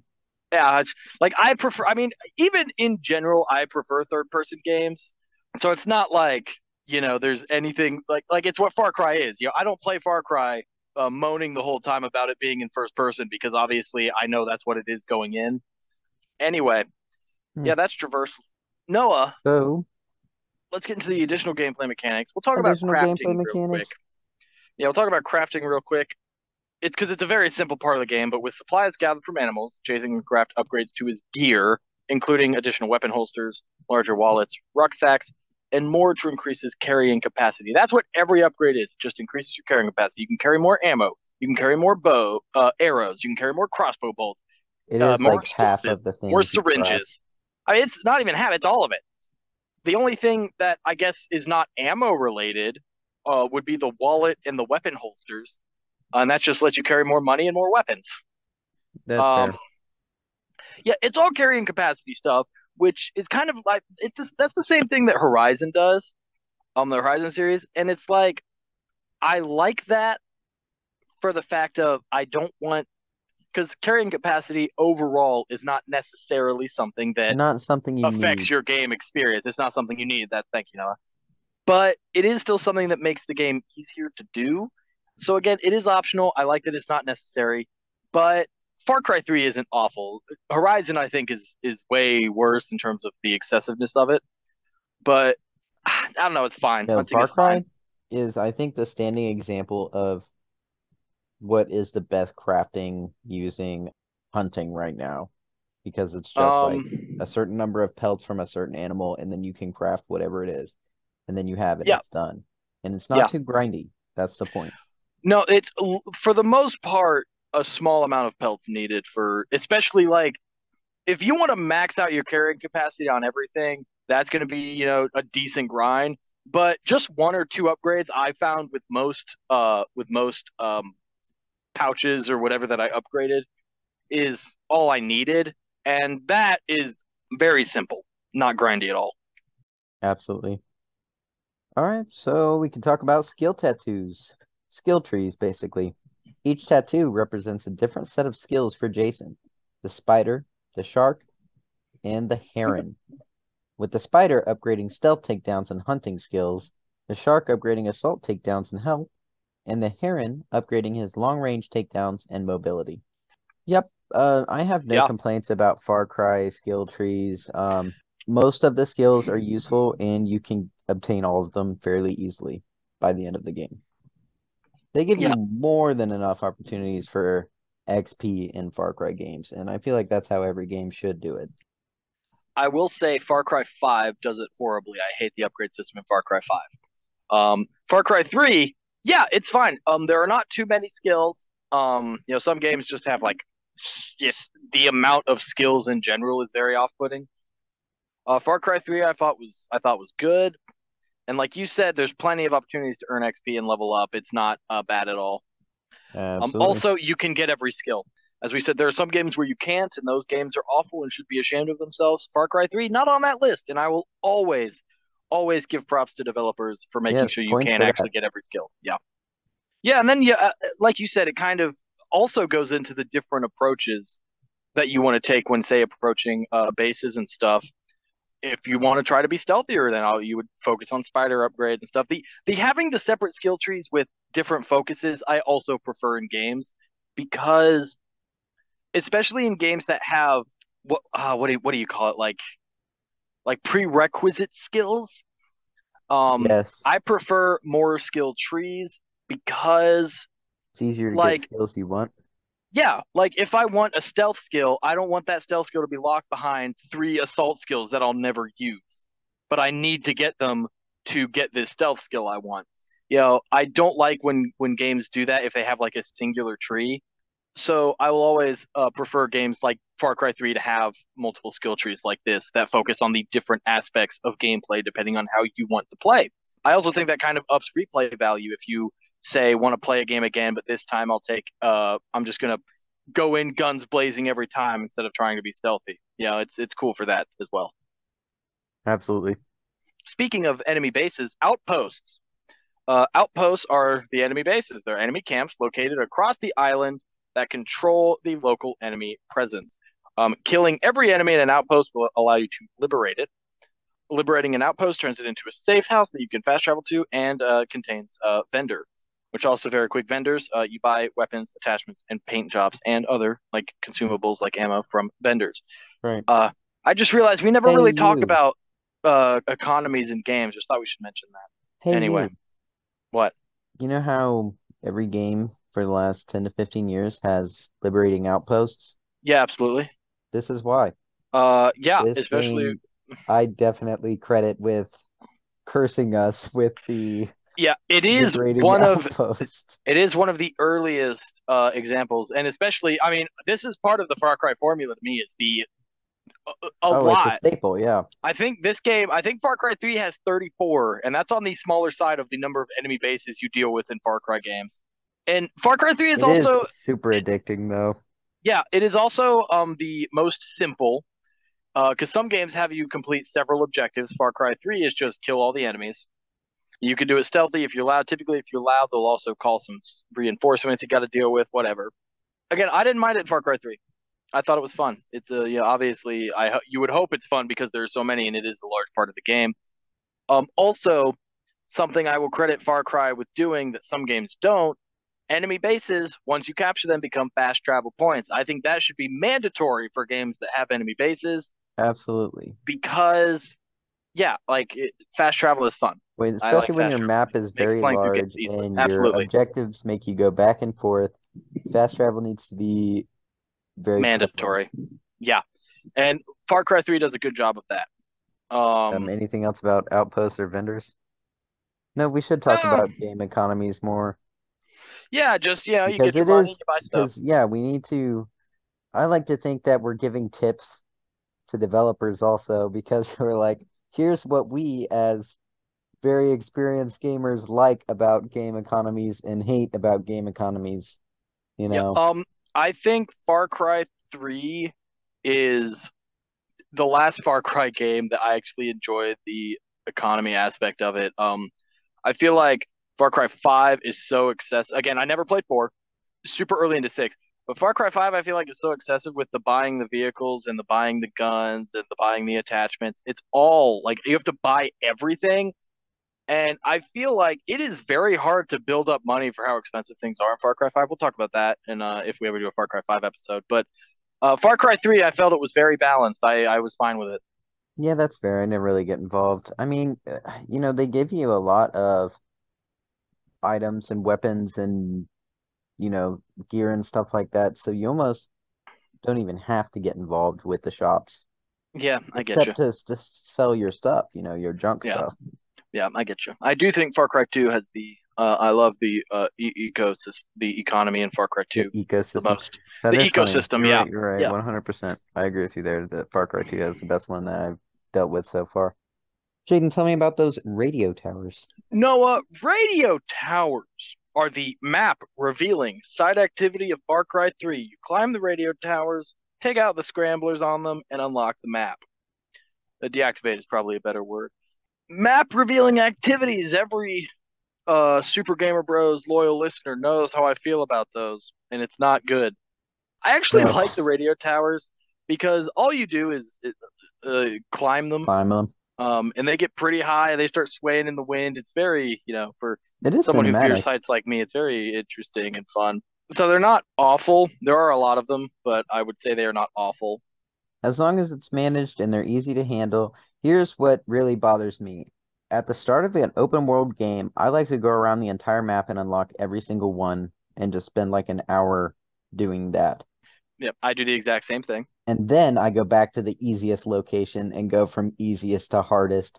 [SPEAKER 1] Yeah, like I prefer. I mean, even in general, I prefer third-person games. So it's not like there's anything like it's what Far Cry is. I don't play Far Cry moaning the whole time about it being in first person because obviously I know that's what it is going in. Anyway,
[SPEAKER 2] Hmm.
[SPEAKER 1] yeah, that's traversal. Noah,
[SPEAKER 2] So,
[SPEAKER 1] let's get into the additional gameplay mechanics. We'll talk about
[SPEAKER 2] additional gameplay
[SPEAKER 1] crafting real quick.
[SPEAKER 2] mechanics.
[SPEAKER 1] Yeah, we'll talk about crafting real quick. It's because it's a very simple part of the game, but with supplies gathered from animals, Jason can craft upgrades to his gear, including additional weapon holsters, larger wallets, rucksacks, and more to increase his carrying capacity. That's what every upgrade is. It just increases your carrying capacity. You can carry more ammo. You can carry more arrows. You can carry more crossbow bolts,
[SPEAKER 2] It is
[SPEAKER 1] more
[SPEAKER 2] like half
[SPEAKER 1] explosives,
[SPEAKER 2] of the
[SPEAKER 1] more
[SPEAKER 2] things you craft.
[SPEAKER 1] syringes. I mean, it's not even half. It's all of it. The only thing that I guess is not ammo related would be the wallet and the weapon holsters, and that just lets you carry more money and more weapons.
[SPEAKER 2] That's
[SPEAKER 1] Um,
[SPEAKER 2] fair.
[SPEAKER 1] yeah, it's all carrying capacity stuff, which is kind of like that's the same thing that Horizon does, the Horizon series, and it's like I like that for the fact of I don't want because carrying capacity overall is not necessarily something that
[SPEAKER 2] Not something you
[SPEAKER 1] affects
[SPEAKER 2] need.
[SPEAKER 1] your game experience. It's not something you need. That thank you, Noah. But it is still something that makes the game easier to do. So again, it is optional. I like that it's not necessary, but Far Cry 3 isn't awful. Horizon I think is way worse in terms of the excessiveness of it, but I don't know, it's fine.
[SPEAKER 2] No,
[SPEAKER 1] Hunting
[SPEAKER 2] Far
[SPEAKER 1] is fine.
[SPEAKER 2] Cry is, I think, the standing example of what is the best crafting using hunting right now. Because it's just like a
[SPEAKER 1] Um
[SPEAKER 2] certain number of pelts from a certain animal, and then you can craft whatever it is, and then you have it and
[SPEAKER 1] yeah,
[SPEAKER 2] it's done. And it's not
[SPEAKER 1] yeah.
[SPEAKER 2] too grindy. That's the point.
[SPEAKER 1] No, it's for the most part a small amount of pelts needed for especially like if you want to max out your carrying capacity on everything, that's going to be, a decent grind. But just one or two upgrades I found with most pouches or whatever that I upgraded is all I needed, and that is very simple, not grindy at all.
[SPEAKER 2] Absolutely. All right, so we can talk about skill tattoos, skill trees, basically. Each tattoo represents a different set of skills for Jason: the spider, the shark, and the heron. With the spider upgrading stealth takedowns and hunting skills, the shark upgrading assault takedowns and health, and the heron upgrading his long range takedowns and mobility. Yep, I have no
[SPEAKER 1] Yeah,
[SPEAKER 2] complaints about Far Cry skill trees. Most of the skills are useful, and you can obtain all of them fairly easily by the end of the game. They give
[SPEAKER 1] yeah.
[SPEAKER 2] you more than enough opportunities for XP in Far Cry games, and I feel like that's how every game should do it.
[SPEAKER 1] I will say Far Cry 5 does it horribly. I hate the upgrade system in Far Cry 5. Far Cry 3, yeah, it's fine. There are not too many skills. Some games just have like just the amount of skills in general is very off-putting. Far Cry 3 I thought was good. And like you said, there's plenty of opportunities to earn XP and level up. It's not bad at all.
[SPEAKER 2] Absolutely.
[SPEAKER 1] Also, you can get every skill. As we said, there are some games where you can't, and those games are awful and should be ashamed of themselves. Far Cry 3, not on that list, and I will always, always give props to developers for making
[SPEAKER 2] Yes,
[SPEAKER 1] sure you
[SPEAKER 2] points
[SPEAKER 1] can
[SPEAKER 2] for that.
[SPEAKER 1] actually get every skill. Yeah. Yeah, and then like you said, it kind of also goes into the different approaches that you want to take when, say, approaching bases and stuff. If you want to try to be stealthier, then you would focus on spider upgrades and stuff. The having the separate skill trees with different focuses, I also prefer in games because, especially in games that have what do you call it like prerequisite skills.
[SPEAKER 2] Yes,
[SPEAKER 1] I prefer more skill trees because
[SPEAKER 2] it's easier to get
[SPEAKER 1] like
[SPEAKER 2] skills you want.
[SPEAKER 1] yeah, like if I want a stealth skill, I don't want that stealth skill to be locked behind three assault skills that I'll never use. But I need to get them to get this stealth skill I want. I don't like when games do that if they have like a singular tree. So I will always prefer games like Far Cry 3 to have multiple skill trees like this that focus on the different aspects of gameplay depending on how you want to play. I also think that kind of ups replay value if you say want to play a game again, but this time I'm just gonna go in guns blazing every time instead of trying to be stealthy. It's cool for that as well.
[SPEAKER 2] Absolutely.
[SPEAKER 1] Speaking of enemy bases, outposts. Outposts are the enemy bases. They're enemy camps located across the island that control the local enemy presence. Killing every enemy in an outpost will allow you to liberate it. Liberating an outpost turns it into a safe house that you can fast travel to and contains a vendor, which also very quick vendors. You buy weapons, attachments, and paint jobs and other like consumables like ammo from vendors.
[SPEAKER 2] Right.
[SPEAKER 1] Uh, I just realized we never
[SPEAKER 2] Hey
[SPEAKER 1] really talk
[SPEAKER 2] you.
[SPEAKER 1] about economies in games. Just thought we should mention that.
[SPEAKER 2] Hey
[SPEAKER 1] Anyway,
[SPEAKER 2] you.
[SPEAKER 1] what?
[SPEAKER 2] You know how every game for the last 10 to 15 years has liberating outposts?
[SPEAKER 1] Yeah, absolutely.
[SPEAKER 2] This is why.
[SPEAKER 1] Yeah,
[SPEAKER 2] This
[SPEAKER 1] especially
[SPEAKER 2] game, I definitely credit with cursing us with the
[SPEAKER 1] yeah,
[SPEAKER 2] liberating outposts.
[SPEAKER 1] it is one of the earliest examples, and especially I mean this is part of the Far Cry formula to me is the a
[SPEAKER 2] Oh, it's a
[SPEAKER 1] lot.
[SPEAKER 2] staple, yeah.
[SPEAKER 1] I think Far Cry 3 has 34, and that's on the smaller side of the number of enemy bases you deal with in Far Cry games. And Far Cry 3 is
[SPEAKER 2] It is
[SPEAKER 1] also,
[SPEAKER 2] super addicting though.
[SPEAKER 1] yeah, it is also the most simple, because some games have you complete several objectives. Far Cry 3 is just kill all the enemies. You can do it stealthy if you're loud. Typically, if you're loud, they'll also call some reinforcements you got to deal with, whatever. Again, I didn't mind it in Far Cry 3. I thought it was fun. It's obviously you would hope it's fun because there's so many and it is a large part of the game. Also, something I will credit Far Cry with doing that some games don't. Enemy bases, once you capture them, become fast travel points. I think that should be mandatory for games that have enemy bases
[SPEAKER 2] Absolutely.
[SPEAKER 1] because, yeah, fast travel is fun.
[SPEAKER 2] When,
[SPEAKER 1] I like
[SPEAKER 2] especially when
[SPEAKER 1] fast
[SPEAKER 2] your
[SPEAKER 1] travel.
[SPEAKER 2] map
[SPEAKER 1] It
[SPEAKER 2] is
[SPEAKER 1] makes
[SPEAKER 2] very
[SPEAKER 1] playing through games
[SPEAKER 2] large
[SPEAKER 1] easily.
[SPEAKER 2] and your
[SPEAKER 1] Absolutely.
[SPEAKER 2] objectives make you go back and forth. Fast travel needs to be very prevalent.
[SPEAKER 1] Mandatory. Yeah. And Far Cry 3 does a good job of that.
[SPEAKER 2] Anything else about outposts or vendors? No, we should talk
[SPEAKER 1] No,
[SPEAKER 2] about game economies more
[SPEAKER 1] yeah, just you
[SPEAKER 2] because
[SPEAKER 1] get your
[SPEAKER 2] it
[SPEAKER 1] money,
[SPEAKER 2] is
[SPEAKER 1] you buy stuff.
[SPEAKER 2] because yeah, we need to. I like to think that we're giving tips to developers also because we're like, here's what we as very experienced gamers like about game economies and hate about game economies, you
[SPEAKER 1] Yeah.
[SPEAKER 2] know.
[SPEAKER 1] I think Far Cry 3 is the last Far Cry game that I actually enjoyed the economy aspect of it. I feel like Far Cry 5 is so excessive. Again, I never played 4, super early into 6. But Far Cry 5, I feel like is so excessive with the buying the vehicles and the buying the guns and the buying the attachments. It's all like you have to buy everything. And I feel like it is very hard to build up money for how expensive things are in Far Cry 5. We'll talk about that and if we ever do a Far Cry 5 episode. But Far Cry 3, I felt it was very balanced. I was fine with it.
[SPEAKER 2] Yeah, that's fair. I never really get involved. I mean, they give you a lot of items and weapons and, gear and stuff like that. So you almost don't even have to get involved with the shops,
[SPEAKER 1] Yeah, I get you.
[SPEAKER 2] except to sell your stuff, your junk
[SPEAKER 1] Yeah,
[SPEAKER 2] stuff.
[SPEAKER 1] yeah, I get you. I do think Far Cry 2 has the I love the ecosystem, the economy in Far Cry
[SPEAKER 2] The
[SPEAKER 1] 2 the
[SPEAKER 2] ecosystem.
[SPEAKER 1] most.
[SPEAKER 2] That
[SPEAKER 1] The
[SPEAKER 2] is funny.
[SPEAKER 1] ecosystem, yeah,
[SPEAKER 2] You're right,
[SPEAKER 1] yeah.
[SPEAKER 2] 100%. I agree with you there that Far Cry 2 is the best one that I've dealt with so far. Jaden, tell me about those radio towers.
[SPEAKER 1] Noah, radio towers are the map revealing side activity of Far Cry 3. You climb the radio towers, take out the scramblers on them, and unlock the map. Deactivate is probably a better word. Map revealing activities. Every Super Gamer Bros loyal listener knows how I feel about those, and it's not good. I actually
[SPEAKER 2] No,
[SPEAKER 1] like the radio towers because all you do is climb them,
[SPEAKER 2] climb them.
[SPEAKER 1] and they get pretty high. They start swaying in the wind. It's very, for
[SPEAKER 2] It is
[SPEAKER 1] someone who fears
[SPEAKER 2] cinematic.
[SPEAKER 1] heights like me, it's very interesting and fun. So they're not awful. There are a lot of them, but I would say they are not awful.
[SPEAKER 2] As long as it's managed and they're easy to handle, here's what really bothers me. At the start of an open world game, I like to go around the entire map and unlock every single one and just spend like an hour doing that.
[SPEAKER 1] Yep, I do the exact same thing.
[SPEAKER 2] And then I go back to the easiest location and go from easiest to hardest,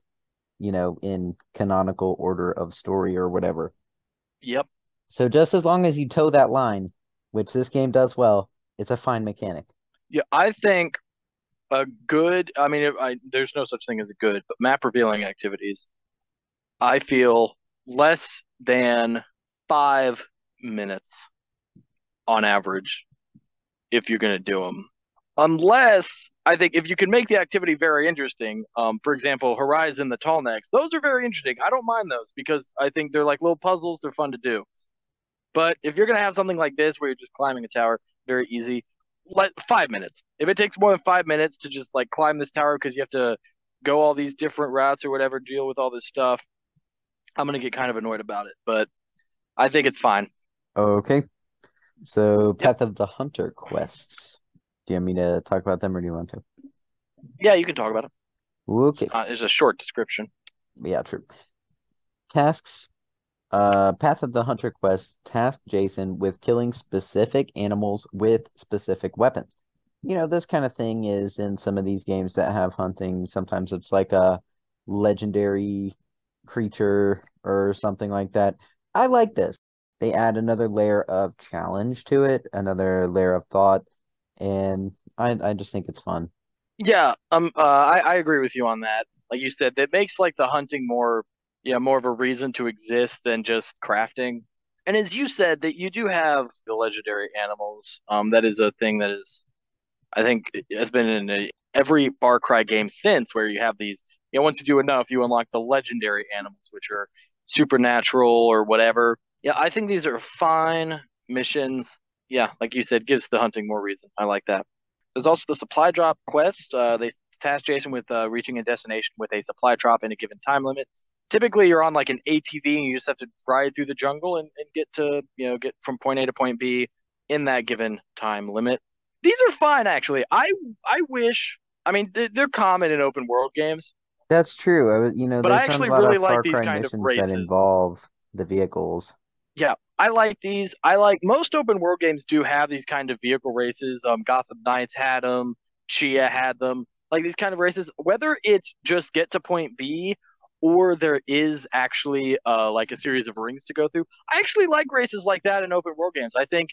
[SPEAKER 2] in canonical order of story or whatever.
[SPEAKER 1] Yep.
[SPEAKER 2] So just as long as you toe that line, which this game does well, it's a fine mechanic.
[SPEAKER 1] Yeah, I think a good. I mean, there's no such thing as a good, but map revealing activities. I feel less than 5 minutes on average if you're going to do them. Unless I think if you can make the activity very interesting, for example, Horizon, the Tall Necks, those are very interesting. I don't mind those because I think they're like little puzzles. They're fun to do. But if you're going to have something like this where you're just climbing a tower, very easy, Let 5 minutes. If it takes more than 5 minutes to just like climb this tower because you have to go all these different routes or whatever, deal with all this stuff, I'm gonna get kind of annoyed about it. But I think it's fine.
[SPEAKER 2] Okay. So
[SPEAKER 1] Yep.
[SPEAKER 2] Path of the Hunter quests. Do you want me to talk about them or do you want to?
[SPEAKER 1] Yeah, you can talk about it.
[SPEAKER 2] Okay.
[SPEAKER 1] It's a short description.
[SPEAKER 2] Yeah, true. Tasks. Path of the Hunter quest task Jason with killing specific animals with specific weapons. This kind of thing is in some of these games that have hunting. Sometimes it's like a legendary creature or something like that. I like this. They add another layer of challenge to it, another layer of thought, and I just think it's fun.
[SPEAKER 1] Yeah, I agree with you on that. Like you said, that makes like the hunting more, yeah, more of a reason to exist than just crafting. And as you said, that you do have the legendary animals. That is a thing that is, I think, has been in every Far Cry game since, where you have these. Once you do enough, you unlock the legendary animals, which are supernatural or whatever. Yeah, I think these are fine missions. Yeah, like you said, gives the hunting more reason. I like that. There's also the supply drop quest. They task Jason with reaching a destination with a supply drop in a given time limit. Typically, you're on like an ATV and you just have to ride through the jungle and get to, get from point A to point B in that given time limit. These are fine, actually. I wish. I mean, they're common in open world games,
[SPEAKER 2] That's true.
[SPEAKER 1] but I
[SPEAKER 2] There's not a
[SPEAKER 1] actually
[SPEAKER 2] lot
[SPEAKER 1] really
[SPEAKER 2] of
[SPEAKER 1] like
[SPEAKER 2] Far
[SPEAKER 1] these
[SPEAKER 2] Cry
[SPEAKER 1] kind of
[SPEAKER 2] missions that
[SPEAKER 1] races.
[SPEAKER 2] involve the vehicles.
[SPEAKER 1] Yeah, I like these. I like most open world games do have these kind of vehicle races. Gotham Knights had them. Chia had them. Like these kind of races, whether it's just get to point B or there is actually like a series of rings to go through. I actually like races like that in open world games. I think,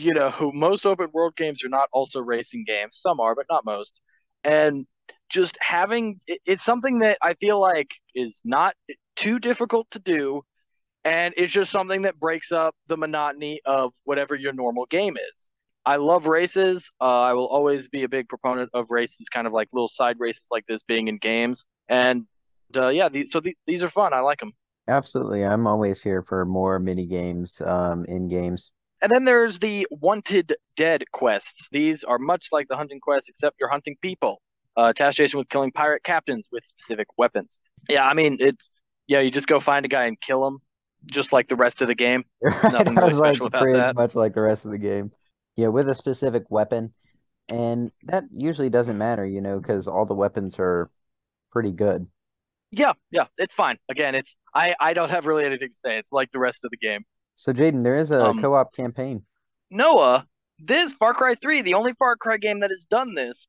[SPEAKER 1] most open world games are not also racing games. Some are, but not most. And just having it's something that I feel like is not too difficult to do, and it's just something that breaks up the monotony of whatever your normal game is. I love races. I will always be a big proponent of races, kind of like little side races like this being in games. And yeah, these are fun. I like them.
[SPEAKER 2] Absolutely. I'm always here for more mini games in games.
[SPEAKER 1] And then there's the Wanted Dead quests. These are much like the hunting quests, except you're hunting people. Task Jason with killing pirate captains with specific weapons. Yeah, I mean, yeah, you just go find a guy and kill him, just like the rest of the game.
[SPEAKER 2] Right?
[SPEAKER 1] Nothing
[SPEAKER 2] I
[SPEAKER 1] really
[SPEAKER 2] was like
[SPEAKER 1] special about
[SPEAKER 2] pretty
[SPEAKER 1] that.
[SPEAKER 2] much like the rest of the game. Yeah, with a specific weapon. And that usually doesn't matter, because all the weapons are pretty good.
[SPEAKER 1] Yeah, yeah, it's fine. Again, I don't have really anything to say. It's like the rest of the game.
[SPEAKER 2] So, Jaden, there is a
[SPEAKER 1] Um,
[SPEAKER 2] co-op campaign.
[SPEAKER 1] Noah, this Far Cry 3, the only Far Cry game that has done this,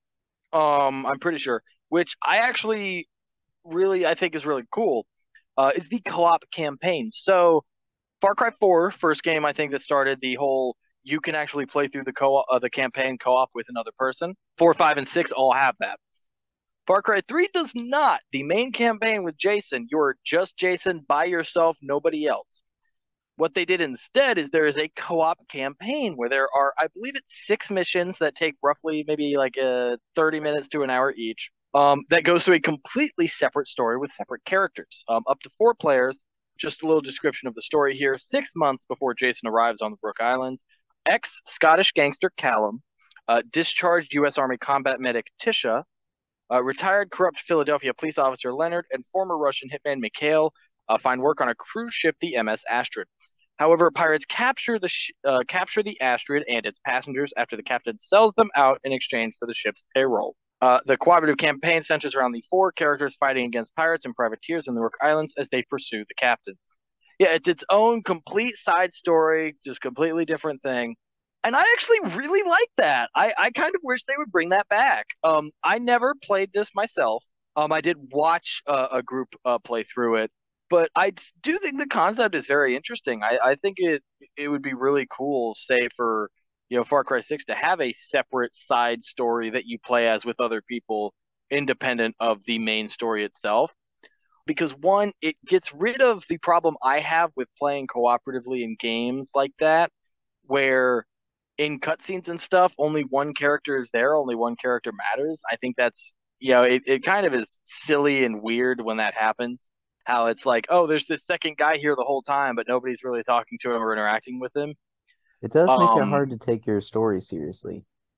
[SPEAKER 1] I'm pretty sure, which I actually really I think is really cool, is the co-op campaign. So Far Cry 4, first game I think that started the whole you can actually play through the campaign co-op with another person. 4, 5, and 6 all have that. Far Cry 3 does not. The main campaign with Jason, you're just Jason by yourself, nobody else. What they did instead is there is a co-op campaign where there are, I believe it's 6 missions that take roughly maybe like 30 minutes to an hour each. That goes through a completely separate story with separate characters, up to 4 players. Just a little description of the story here. 6 months before Jason arrives on the Brook Islands, ex-Scottish gangster Callum, discharged U.S. Army combat medic Tisha, retired corrupt Philadelphia police officer Leonard, and former Russian hitman Mikhail find work on a cruise ship, the MS Astrid. However, pirates capture the Astrid and its passengers after the captain sells them out in exchange for the ship's payroll. The cooperative campaign centers around the 4 characters fighting against pirates and privateers in the Rook Islands as they pursue the captain. Yeah, it's its own complete side story, just completely different thing. And I actually really like that. I kind of wish they would bring that back. I never played this myself. I did watch a group play through it, but do think the concept is very interesting. I think it would be really cool, say for Far Cry 6 to have a separate side story that you play as with other people, independent of the main story itself, because one, it gets rid of the problem I have with playing cooperatively in games like that, where in cutscenes and stuff, only one character is there, only one character matters. I think that's, it kind of is silly and weird when that happens. How it's like, oh, there's this second guy here the whole time, but nobody's really talking to him or interacting with him.
[SPEAKER 2] It does make it
[SPEAKER 1] Um,
[SPEAKER 2] hard to take your story seriously.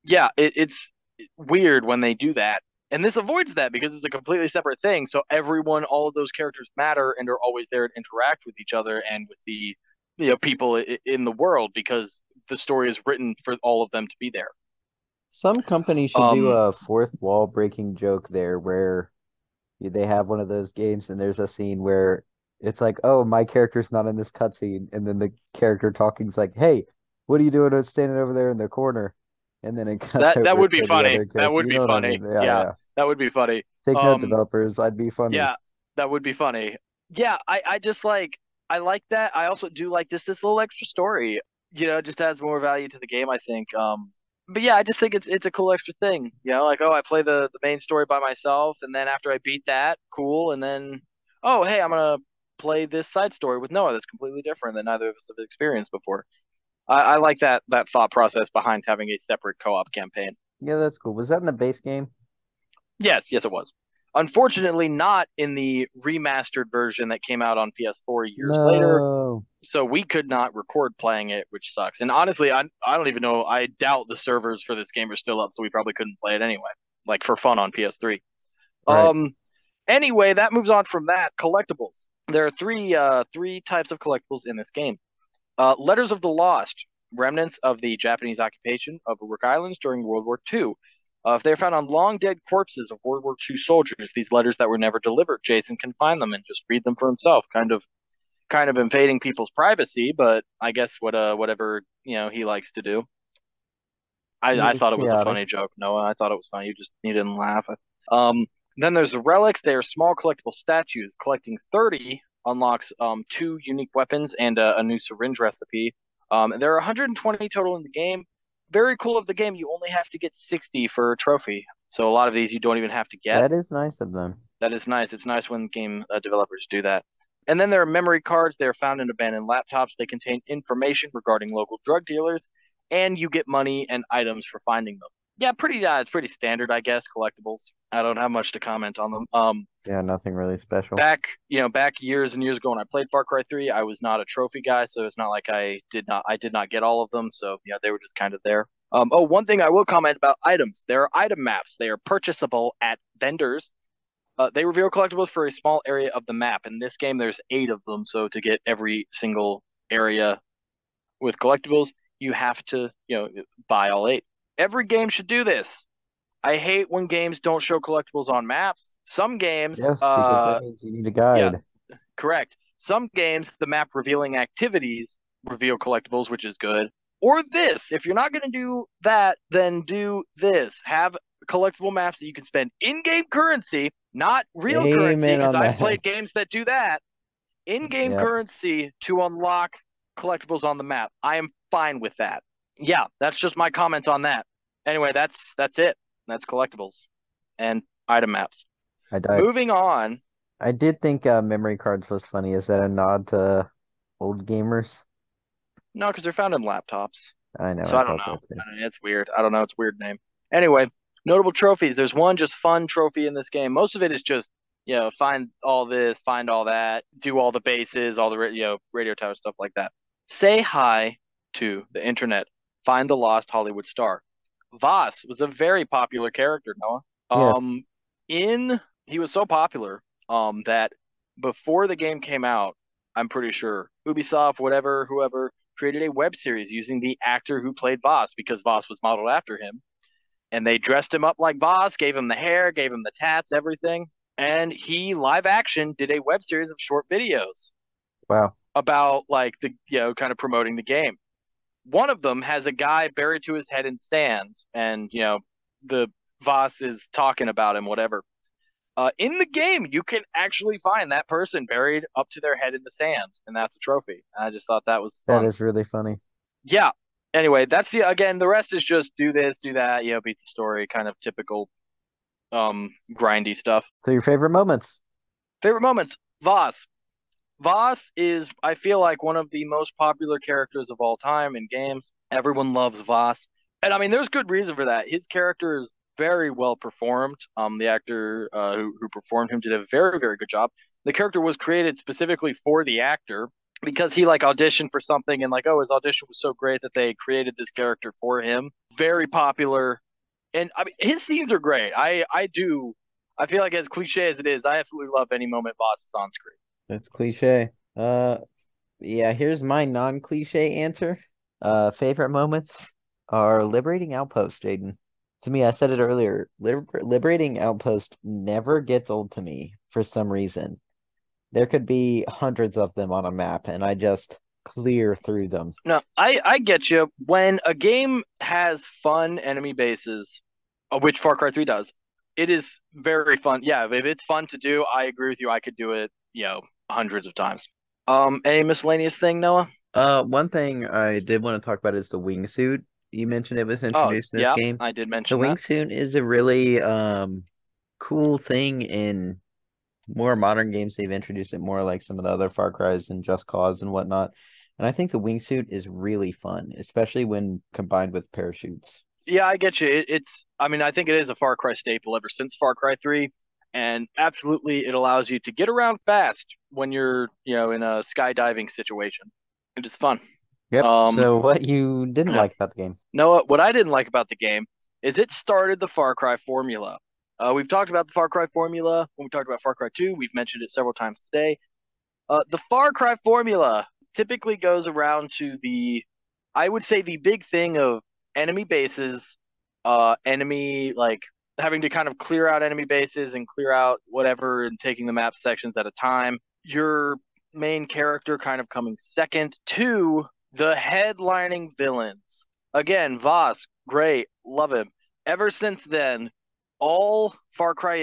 [SPEAKER 1] yeah, it's weird when they do that. And this avoids that because it's a completely separate thing. So everyone, all of those characters matter and are always there to interact with each other and with the people in the world because the story is written for all of them to be there.
[SPEAKER 2] Some companies should do
[SPEAKER 1] Um,
[SPEAKER 2] a fourth wall breaking joke there where they have one of those games and there's a scene where it's like, oh, my character's not in this cutscene, and then the character talking's like, hey, what are you doing standing over there in the corner? And then it cuts
[SPEAKER 1] that
[SPEAKER 2] over
[SPEAKER 1] would be
[SPEAKER 2] to the
[SPEAKER 1] funny.
[SPEAKER 2] other
[SPEAKER 1] That
[SPEAKER 2] character.
[SPEAKER 1] would
[SPEAKER 2] You
[SPEAKER 1] be
[SPEAKER 2] know what I
[SPEAKER 1] funny.
[SPEAKER 2] mean? Yeah,
[SPEAKER 1] Yeah,
[SPEAKER 2] yeah.
[SPEAKER 1] that would be funny.
[SPEAKER 2] Take note,
[SPEAKER 1] Um,
[SPEAKER 2] developers. I'd be funny.
[SPEAKER 1] yeah, that would be funny. Yeah, I just like I like that. I also do like this little extra story. Just adds more value to the game, I think. But yeah, I just think it's a cool extra thing. Like I play the main story by myself, and then after I beat that, cool, and then oh hey, I'm gonna play this side story with Noah that's completely different that neither of us have experienced before. I like that thought process behind having a separate co-op campaign.
[SPEAKER 2] Yeah, that's cool. Was that in the base game?
[SPEAKER 1] Yes, it was. Unfortunately, not in the remastered version that came out on PS4 years later.
[SPEAKER 2] No.
[SPEAKER 1] So we could not record playing it, which sucks. And honestly, I don't even know. I doubt the servers for this game are still up, so we probably couldn't play it anyway, like for fun on PS3.
[SPEAKER 2] Right.
[SPEAKER 1] Um. Anyway, that moves on from that. Collectibles. There are three types of collectibles in this game. Letters of the Lost, remnants of the Japanese occupation of Rook Islands during World War II. If they're found on long dead corpses of World War II soldiers, these letters that were never delivered, Jason can find them and just read them for himself. Kind of invading people's privacy, but I guess whatever he likes to do.
[SPEAKER 2] Yeah,
[SPEAKER 1] I
[SPEAKER 2] it's
[SPEAKER 1] thought it was a
[SPEAKER 2] chaotic.
[SPEAKER 1] funny joke, Noah. I thought it was funny. You didn't laugh. Um, then there's the relics. They are small collectible statues. Collecting 30 unlocks two unique weapons and a new syringe recipe. There are 120 total in the game. Very cool of the game. You only have to get 60 for a trophy. So a lot of these you don't even have to get.
[SPEAKER 2] That is nice of them.
[SPEAKER 1] That is nice. It's nice when game developers do that. And then there are memory cards. They are found in abandoned laptops. They contain information regarding local drug dealers, and you get money and items for finding them. Yeah, pretty. It's pretty standard, I guess. Collectibles. I don't have much to comment on them.
[SPEAKER 2] Yeah, nothing really special.
[SPEAKER 1] Back years and years ago when I played Far Cry 3, I was not a trophy guy, so it's not like I did not get all of them. So yeah, they were just kind of there. One thing I will comment about items. There are item maps. They are purchasable at vendors. They reveal collectibles for a small area of the map. In this game, there's 8 of them. So to get every single area with collectibles, you have to, buy all 8. Every game should do this. I hate when games don't show collectibles on maps. Some games,
[SPEAKER 2] Yes, because that means you need a
[SPEAKER 1] yeah,
[SPEAKER 2] guide.
[SPEAKER 1] correct. Some games, the map revealing activities reveal collectibles, which is good. Or this, if you're not going to do that, then do this. Have collectible maps that you can spend in-game currency, not real currency,
[SPEAKER 2] Amen
[SPEAKER 1] because
[SPEAKER 2] on
[SPEAKER 1] I've
[SPEAKER 2] that.
[SPEAKER 1] played games that do that. In-game
[SPEAKER 2] Yep.
[SPEAKER 1] currency to unlock collectibles on the map. I am fine with that. Yeah, that's just my comment on that. Anyway, that's it. That's collectibles and item maps.
[SPEAKER 2] I died.
[SPEAKER 1] Moving on.
[SPEAKER 2] I did think memory cards was funny. Is that a nod to old gamers?
[SPEAKER 1] No, because they're found in laptops.
[SPEAKER 2] I know,
[SPEAKER 1] So
[SPEAKER 2] I
[SPEAKER 1] I don't
[SPEAKER 2] thought
[SPEAKER 1] know.
[SPEAKER 2] that too.
[SPEAKER 1] It's weird. I don't know. It's a weird name. Anyway, notable trophies. There's one just fun trophy in this game. Most of it is just, find all this, find all that, do all the bases, all the radio tower stuff like that. Say hi to the internet. Find the lost Hollywood star. Voss was a very popular character, Noah.
[SPEAKER 2] Yes,
[SPEAKER 1] In he was so popular that before the game came out, I'm pretty sure Ubisoft, whatever, whoever created a web series using the actor who played Voss because Voss was modeled after him. And they dressed him up like Voss, gave him the hair, gave him the tats, everything. And he live action did a web series of short videos
[SPEAKER 2] wow.
[SPEAKER 1] about like kind of promoting the game. One of them has a guy buried to his head in sand, and the Voss is talking about him, whatever. In the game, you can actually find that person buried up to their head in the sand, and that's a trophy. I just thought that was
[SPEAKER 2] That
[SPEAKER 1] fun.
[SPEAKER 2] is really funny.
[SPEAKER 1] Yeah. Anyway, that's the rest is just do this, do that, beat the story, kind of typical grindy stuff.
[SPEAKER 2] So your favorite moments?
[SPEAKER 1] Favorite moments, Voss. Voss is, I feel like, one of the most popular characters of all time in games. Everyone loves Voss. And I mean, there's good reason for that. His character is very well performed. The actor who performed him did a very, very good job. The character was created specifically for the actor. because he like auditioned for something and like, oh, his audition was so great that they created this character for him. Very popular, and I mean his scenes are great. I do. I feel like as cliche as it is, I absolutely love any moment Voss is on screen.
[SPEAKER 2] That's cliche. Uh, yeah, here's my non-cliche answer. Favorite moments are Liberating Outpost, Jaden. To me, I said it earlier, Liberating Outpost never gets old to me for some reason. There could be hundreds of them on a map, and I just clear through them.
[SPEAKER 1] No, I get you. When a game has fun enemy bases, which Far Cry 3 does, it is very fun. Yeah, if it's fun to do, I agree with you. I could do it, hundreds of times. Any miscellaneous thing, Noah?
[SPEAKER 2] One thing I did want to talk about is the wingsuit. You mentioned it was
[SPEAKER 1] Oh,
[SPEAKER 2] introduced in this
[SPEAKER 1] yeah,
[SPEAKER 2] game.
[SPEAKER 1] I did
[SPEAKER 2] The
[SPEAKER 1] mention that.
[SPEAKER 2] wingsuit is a really cool thing in more modern games. They've introduced it more like some of the other Far Cries and Just Cause and whatnot. And I think the wingsuit is really fun, especially when combined with parachutes.
[SPEAKER 1] Yeah, I get you. I mean, I think it is a Far Cry staple ever since Far Cry 3. And absolutely, it allows you to get around fast when you're, in a skydiving situation. It is fun.
[SPEAKER 2] Yep.
[SPEAKER 1] Um,
[SPEAKER 2] So what you didn't
[SPEAKER 1] yeah.
[SPEAKER 2] like about the game?
[SPEAKER 1] Noah, what I didn't like about the game is it started the Far Cry formula. We've talked about the Far Cry formula when we talked about Far Cry 2. We've mentioned it several times today. The Far Cry formula typically goes around to I would say, the big thing of enemy bases, enemy, like, having to kind of clear out enemy bases and clear out whatever and taking the map sections at a time. Your main character kind of coming second to the headlining villains. Again, Voss, great, love him. Ever since then, all Far Cry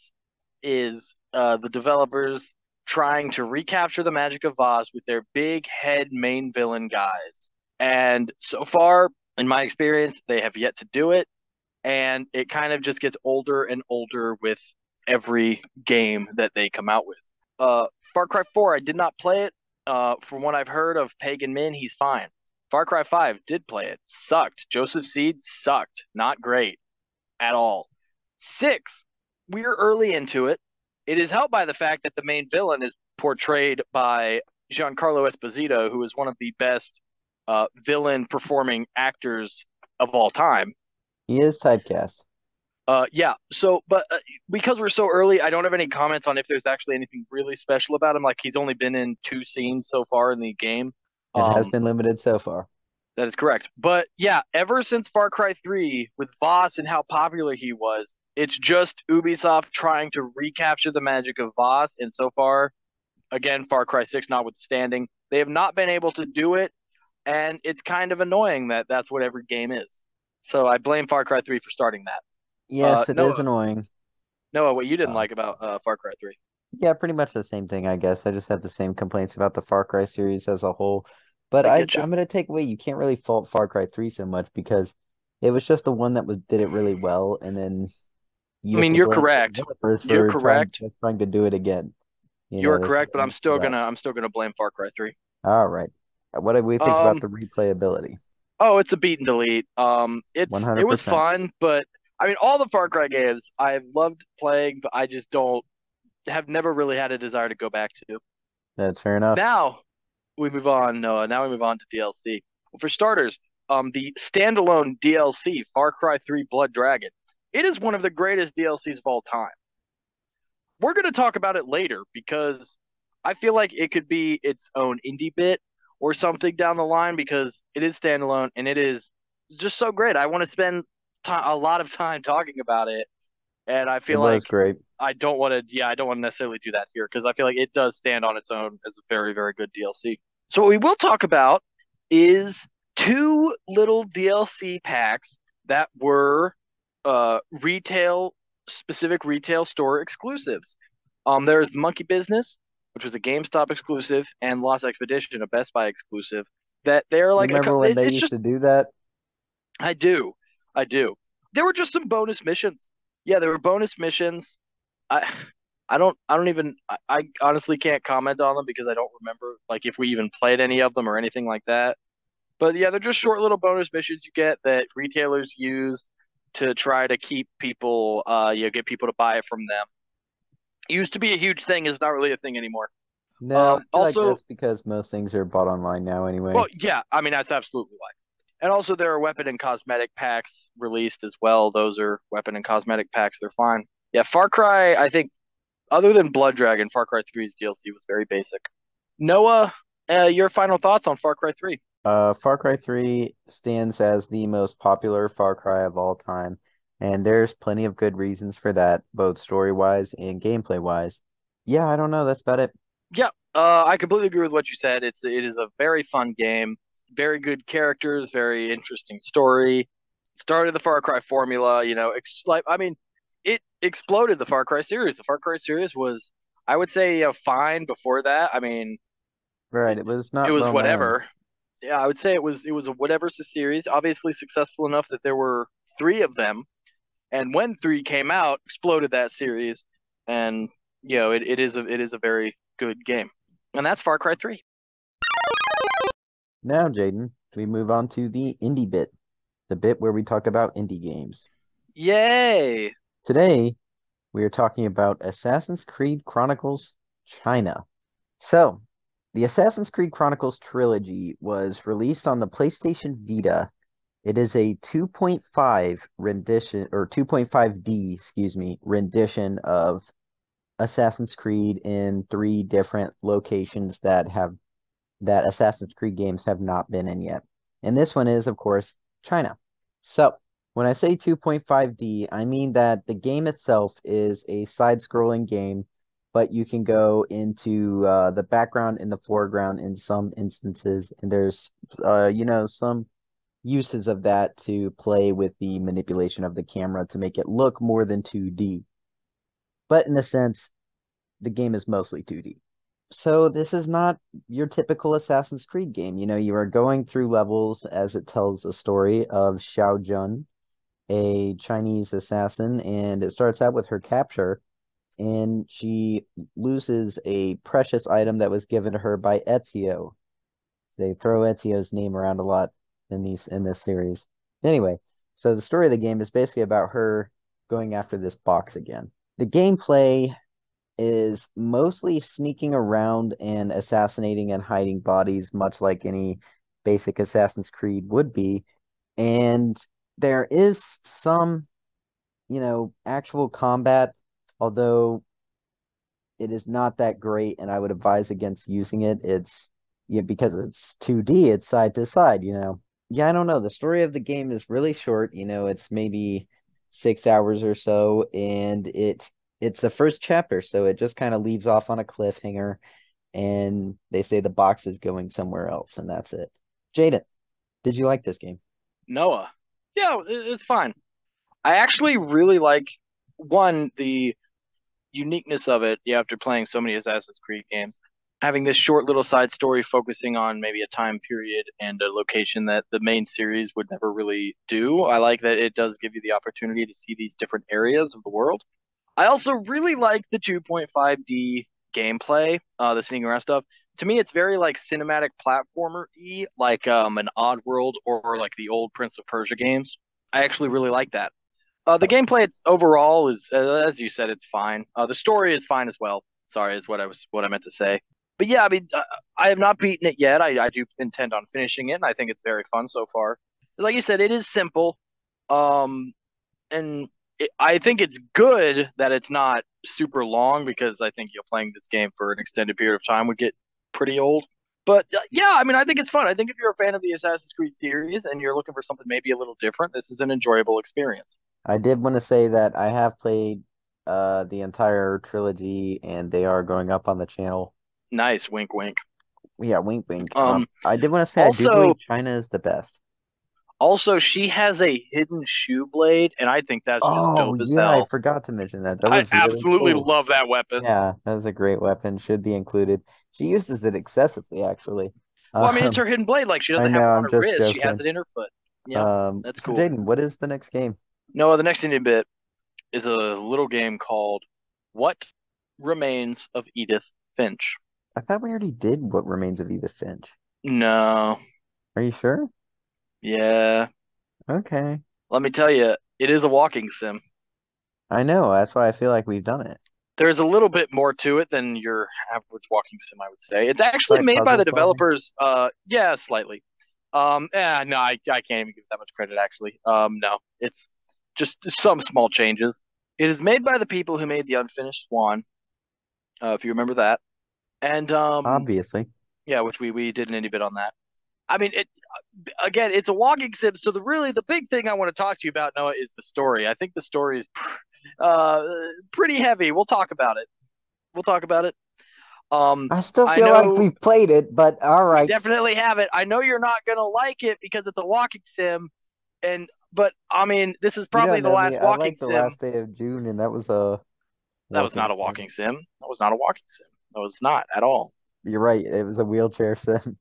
[SPEAKER 1] is the developers trying to recapture the magic of Voss with their big head main villain guys. And so far, in my experience, they have yet to do it. And it kind of just gets older and older with every game that they come out with. Uh, Far Cry 4, I did not play it. From what I've heard of Pagan Min, he's fine. Far Cry 5 did play it. Sucked. Joseph Seed sucked. Not great at all. 6, we're early into it. It is helped by the fact that the main villain is portrayed by Giancarlo Esposito, who is one of the best villain performing actors of all time.
[SPEAKER 2] He is typecast.
[SPEAKER 1] Yeah. So, but because we're so early, I don't have any comments on if there's actually anything really special about him. Like he's only been in 2 scenes so far in the game.
[SPEAKER 2] It has
[SPEAKER 1] Um,
[SPEAKER 2] been limited so far.
[SPEAKER 1] that is correct. But yeah, ever since Far Cry 3 with Voss and how popular he was, it's just Ubisoft trying to recapture the magic of Voss. And so far, again, Far Cry 6 notwithstanding, they have not been able to do it. And it's kind of annoying that that's what every game is. So I blame Far Cry 3 for starting that.
[SPEAKER 2] Yes, it is
[SPEAKER 1] Noah,
[SPEAKER 2] annoying.
[SPEAKER 1] Noah, what you didn't
[SPEAKER 2] Uh,
[SPEAKER 1] like about Far Cry 3?
[SPEAKER 2] yeah, pretty much the same thing, I guess. I just have the same complaints about the Far Cry series as a whole. But
[SPEAKER 1] I
[SPEAKER 2] I,
[SPEAKER 1] get you.
[SPEAKER 2] I'm gonna take away. You can't really fault Far Cry 3 so much because it was just the one that was did it really well, and then
[SPEAKER 1] I
[SPEAKER 2] you have
[SPEAKER 1] mean,
[SPEAKER 2] to
[SPEAKER 1] you're
[SPEAKER 2] blame the
[SPEAKER 1] correct.
[SPEAKER 2] developers
[SPEAKER 1] You're
[SPEAKER 2] for trying
[SPEAKER 1] correct.
[SPEAKER 2] just trying to do it again.
[SPEAKER 1] You're
[SPEAKER 2] They put
[SPEAKER 1] correct, but I'm
[SPEAKER 2] them for
[SPEAKER 1] still
[SPEAKER 2] that.
[SPEAKER 1] gonna I'm still gonna blame Far Cry 3.
[SPEAKER 2] All right. What do we think about
[SPEAKER 1] Um,
[SPEAKER 2] the replayability?
[SPEAKER 1] oh, it's a beat and delete. It was
[SPEAKER 2] 100%.
[SPEAKER 1] fun, but I mean, all the Far Cry games I've loved playing, but I just don't have never really had a desire to go back to.
[SPEAKER 2] That's fair enough.
[SPEAKER 1] Now we move on. Noah. Now we move on to DLC. Well, for starters, the standalone DLC Far Cry 3 Blood Dragon. It is one of the greatest DLCs of all time. We're going to talk about it later because I feel like it could be its own indie bit or something down the line because it is standalone and it is just so great. I want to spend a lot of time talking about it, and I
[SPEAKER 2] It
[SPEAKER 1] feel
[SPEAKER 2] was
[SPEAKER 1] like
[SPEAKER 2] great.
[SPEAKER 1] I don't want to. Yeah, I don't want to necessarily do that here because I feel like it does stand on its own as a very, very good DLC. So what we will talk about is two little DLC packs that were retail specific retail store exclusives. There's Monkey Business, which was a GameStop exclusive, and Lost Expedition, a Best Buy exclusive. That they're
[SPEAKER 2] You
[SPEAKER 1] like
[SPEAKER 2] remember when they
[SPEAKER 1] it's
[SPEAKER 2] used
[SPEAKER 1] just
[SPEAKER 2] to do that?
[SPEAKER 1] I do, I do. There were just some bonus missions. Yeah, there were bonus missions. I I don't even I honestly can't comment on them because I don't remember like if we even played any of them or anything like that. But yeah, they're just short little bonus missions you get that retailers use to try to keep people get people to buy it from them. It used to be a huge thing, it's not really a thing anymore.
[SPEAKER 2] No, I feel like
[SPEAKER 1] Also,
[SPEAKER 2] that's because most things are bought online now
[SPEAKER 1] well,
[SPEAKER 2] anyway.
[SPEAKER 1] yeah, I mean that's absolutely why. And also, there are weapon and cosmetic packs released as well. Those are weapon and cosmetic packs. They're fine. Yeah, Far Cry. I think other than Blood Dragon, Far Cry 3's DLC was very basic. Noah, your final thoughts on Far Cry 3?
[SPEAKER 2] Far Cry 3 stands as the most popular Far Cry of all time, and there's plenty of good reasons for that, both story-wise and gameplay-wise. Yeah, I don't know, that's about it.
[SPEAKER 1] Yeah, I completely agree with what you said. It is a very fun game, very good characters, very interesting story. Started the Far Cry formula, like I mean, it exploded the Far Cry series. The Far Cry series was, I would say, fine before that. I mean,
[SPEAKER 2] Right,
[SPEAKER 1] it,
[SPEAKER 2] it was
[SPEAKER 1] it
[SPEAKER 2] not
[SPEAKER 1] was
[SPEAKER 2] well known.
[SPEAKER 1] whatever. Yeah, I would say it was a whatever series. Obviously successful enough that there were three of them, and when three came out, exploded that series, and it is a very good game, and that's Far Cry 3.
[SPEAKER 2] Now, Jaden, we move on to the indie bit, the bit where we talk about indie games.
[SPEAKER 1] Yay!
[SPEAKER 2] Today, we are talking about Assassin's Creed Chronicles China. So, the Assassin's Creed Chronicles trilogy was released on the PlayStation Vita. It is a 2.5 rendition or 2.5D, excuse me, rendition of Assassin's Creed in three different locations that Assassin's Creed games have not been in yet. And this one is, of course, China. So, when I say 2.5D, I mean that the game itself is a side-scrolling game, but you can go into the background and the foreground in some instances, and there's, some uses of that to play with the manipulation of the camera to make it look more than 2D. But in a sense, the game is mostly 2D. So this is not your typical Assassin's Creed game. You know, you are going through levels as it tells the story of Xiao Jun, a Chinese assassin, and it starts out with her capture, and she loses a precious item that was given to her by Ezio. They throw Ezio's name around a lot in this series. Anyway, so the story of the game is basically about her going after this box again. The gameplay is mostly sneaking around and assassinating and hiding bodies, much like any basic Assassin's Creed would be. And there is some, actual combat, although it is not that great, and I would advise against using it. It's yeah, because it's 2D, it's side to side, Yeah, I don't know. The story of the game is really short, it's maybe 6 hours or so, and it's the first chapter, so it just kind of leaves off on a cliffhanger, and they say the box is going somewhere else, and that's it. Jaden, did you like this game?
[SPEAKER 1] Noah. Yeah, it's fine. I actually really like one the uniqueness of it. Yeah, after playing so many Assassin's Creed games, having this short little side story focusing on maybe a time period and a location that the main series would never really do. I like that it does give you the opportunity to see these different areas of the world. I also really like the 2.5D gameplay, the sneaking around stuff. To me, it's very like cinematic platformer-y, like an Oddworld or like the old Prince of Persia games. I actually really like that. The
[SPEAKER 2] Oh,
[SPEAKER 1] gameplay overall is, as you said, it's fine. The story is fine as well. Sorry, is what I meant to say. But yeah, I mean, I have not beaten it yet. I do intend on finishing it, and I think it's very fun so far. Like you said, it is simple. Um, and I think it's good that it's not super long because I think playing this game for an extended period of time would get pretty old. But yeah, I mean, I think it's fun. I think if you're a fan of the Assassin's Creed series and you're looking for something maybe a little different, this is an enjoyable experience.
[SPEAKER 2] I did want to say that I have played the entire trilogy, and they are going up on the channel.
[SPEAKER 1] Nice, wink, wink.
[SPEAKER 2] Yeah, wink, wink.
[SPEAKER 1] Um,
[SPEAKER 2] I did want to say I do
[SPEAKER 1] also,
[SPEAKER 2] believe China is the best.
[SPEAKER 1] she has a hidden shoe blade, and I think that's just
[SPEAKER 2] Oh,
[SPEAKER 1] dope as
[SPEAKER 2] yeah, I
[SPEAKER 1] hell.
[SPEAKER 2] forgot to mention that. That
[SPEAKER 1] I
[SPEAKER 2] was really
[SPEAKER 1] absolutely
[SPEAKER 2] cool.
[SPEAKER 1] love that weapon.
[SPEAKER 2] Yeah, that was a great weapon. Should be included. She uses it excessively, actually.
[SPEAKER 1] Well, I mean, it's
[SPEAKER 2] Um,
[SPEAKER 1] her hidden blade. Like she
[SPEAKER 2] I
[SPEAKER 1] doesn't have
[SPEAKER 2] know,
[SPEAKER 1] it on
[SPEAKER 2] I'm
[SPEAKER 1] her
[SPEAKER 2] just
[SPEAKER 1] wrist; she has
[SPEAKER 2] joking.
[SPEAKER 1] it in her foot. Yep, that's
[SPEAKER 2] So
[SPEAKER 1] cool.
[SPEAKER 2] Jaden, what is the next game?
[SPEAKER 1] No, the next indie bit is a little game called "What Remains of Edith Finch."
[SPEAKER 2] I thought we already did What Remains of Edith Finch.
[SPEAKER 1] No,
[SPEAKER 2] Are you sure?
[SPEAKER 1] yeah.
[SPEAKER 2] Okay.
[SPEAKER 1] Let me tell you, it is a walking sim.
[SPEAKER 2] I know, that's why I feel like we've done it.
[SPEAKER 1] there's a little bit more to it than your average walking sim, I would say. It's actually
[SPEAKER 3] Like
[SPEAKER 1] made by
[SPEAKER 3] puzzle
[SPEAKER 1] the
[SPEAKER 3] solving.
[SPEAKER 1] developers. Yeah, slightly. No, I can't even give that much credit actually. No, it's just some small changes. It is made by the people who made the Unfinished Swan, if you remember that, and
[SPEAKER 3] Obviously.
[SPEAKER 1] yeah, which we did an indie bit on that. I mean, it again, it's a walking sim, so the big thing I want to talk to you about, Noah, is the story. I think the story is uh pretty heavy. We'll talk about it. We'll talk about it.
[SPEAKER 3] I still
[SPEAKER 1] I
[SPEAKER 3] feel like
[SPEAKER 1] know
[SPEAKER 3] we've played it, but all
[SPEAKER 1] we
[SPEAKER 3] right.
[SPEAKER 1] definitely have it. I know you're not gonna like it because it's a walking sim, and but I mean, this is
[SPEAKER 3] You
[SPEAKER 1] probably
[SPEAKER 3] don't
[SPEAKER 1] the
[SPEAKER 3] know me.
[SPEAKER 1] last
[SPEAKER 3] I
[SPEAKER 1] walking
[SPEAKER 3] like the
[SPEAKER 1] sim.
[SPEAKER 3] last day of June, and that was a
[SPEAKER 1] That was not
[SPEAKER 3] walking
[SPEAKER 1] a
[SPEAKER 3] sim.
[SPEAKER 1] walking sim. That was not a walking sim. That was not at all.
[SPEAKER 3] You're right. It was a wheelchair sim.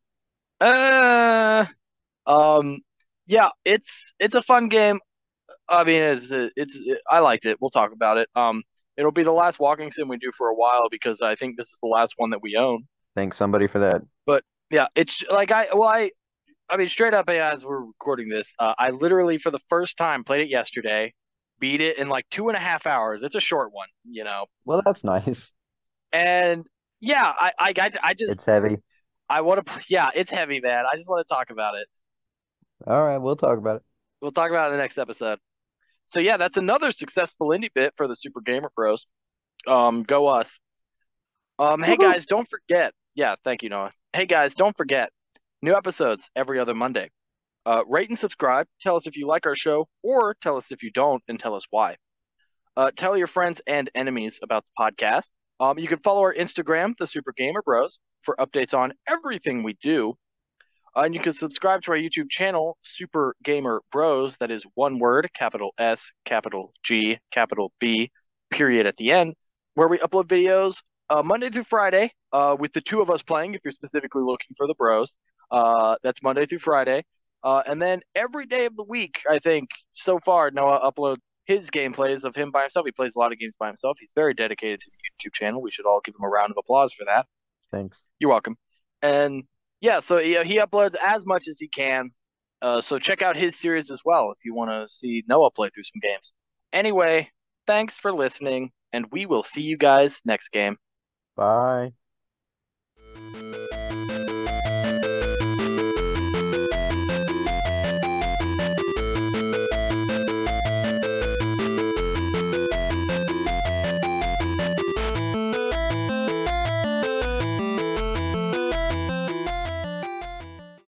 [SPEAKER 1] Uh, um, yeah, it's a fun game. I mean, I liked it. We'll talk about it. It'll be the last walking sim we do for a while because I think this is the last one that we own.
[SPEAKER 3] Thanks somebody for that.
[SPEAKER 1] But yeah, it's like I mean, straight up as we're recording this, I literally for the first time played it yesterday, beat it in like 2.5 hours. It's a short one, you know,
[SPEAKER 3] Well, that's nice.
[SPEAKER 1] and yeah, I just
[SPEAKER 3] It's heavy.
[SPEAKER 1] I want to, yeah, it's heavy, man. I just want to talk about it.
[SPEAKER 3] All right, we'll talk about it.
[SPEAKER 1] We'll talk about it in the next episode. So yeah, that's another successful indie bit for the Super Gamer Pros. Go us. Hey
[SPEAKER 3] Woohoo!
[SPEAKER 1] guys, don't forget. Yeah, thank you, Noah. Hey guys, don't forget. New episodes every other Monday. Rate and subscribe. Tell us if you like our show, or tell us if you don't, and tell us why. Tell your friends and enemies about the podcast. You can follow our Instagram, the Super Gamer Bros, for updates on everything we do. And you can subscribe to our YouTube channel, Super Gamer Bros. That is one word, capital S, capital G, capital B, period at the end, where we upload videos Monday through Friday with the two of us playing, if you're specifically looking for the bros. That's Monday through Friday. And then every day of the week, I think, so far, Noah uploads his gameplays of him by himself. He plays a lot of games by himself. He's very dedicated to the YouTube channel. We should all give him a round of applause for that.
[SPEAKER 3] Thanks.
[SPEAKER 1] You're welcome. And yeah, so he uploads as much as he can. So check out his series as well if you want to see Noah play through some games. Anyway, thanks for listening, and we will see you guys next game.
[SPEAKER 3] Bye.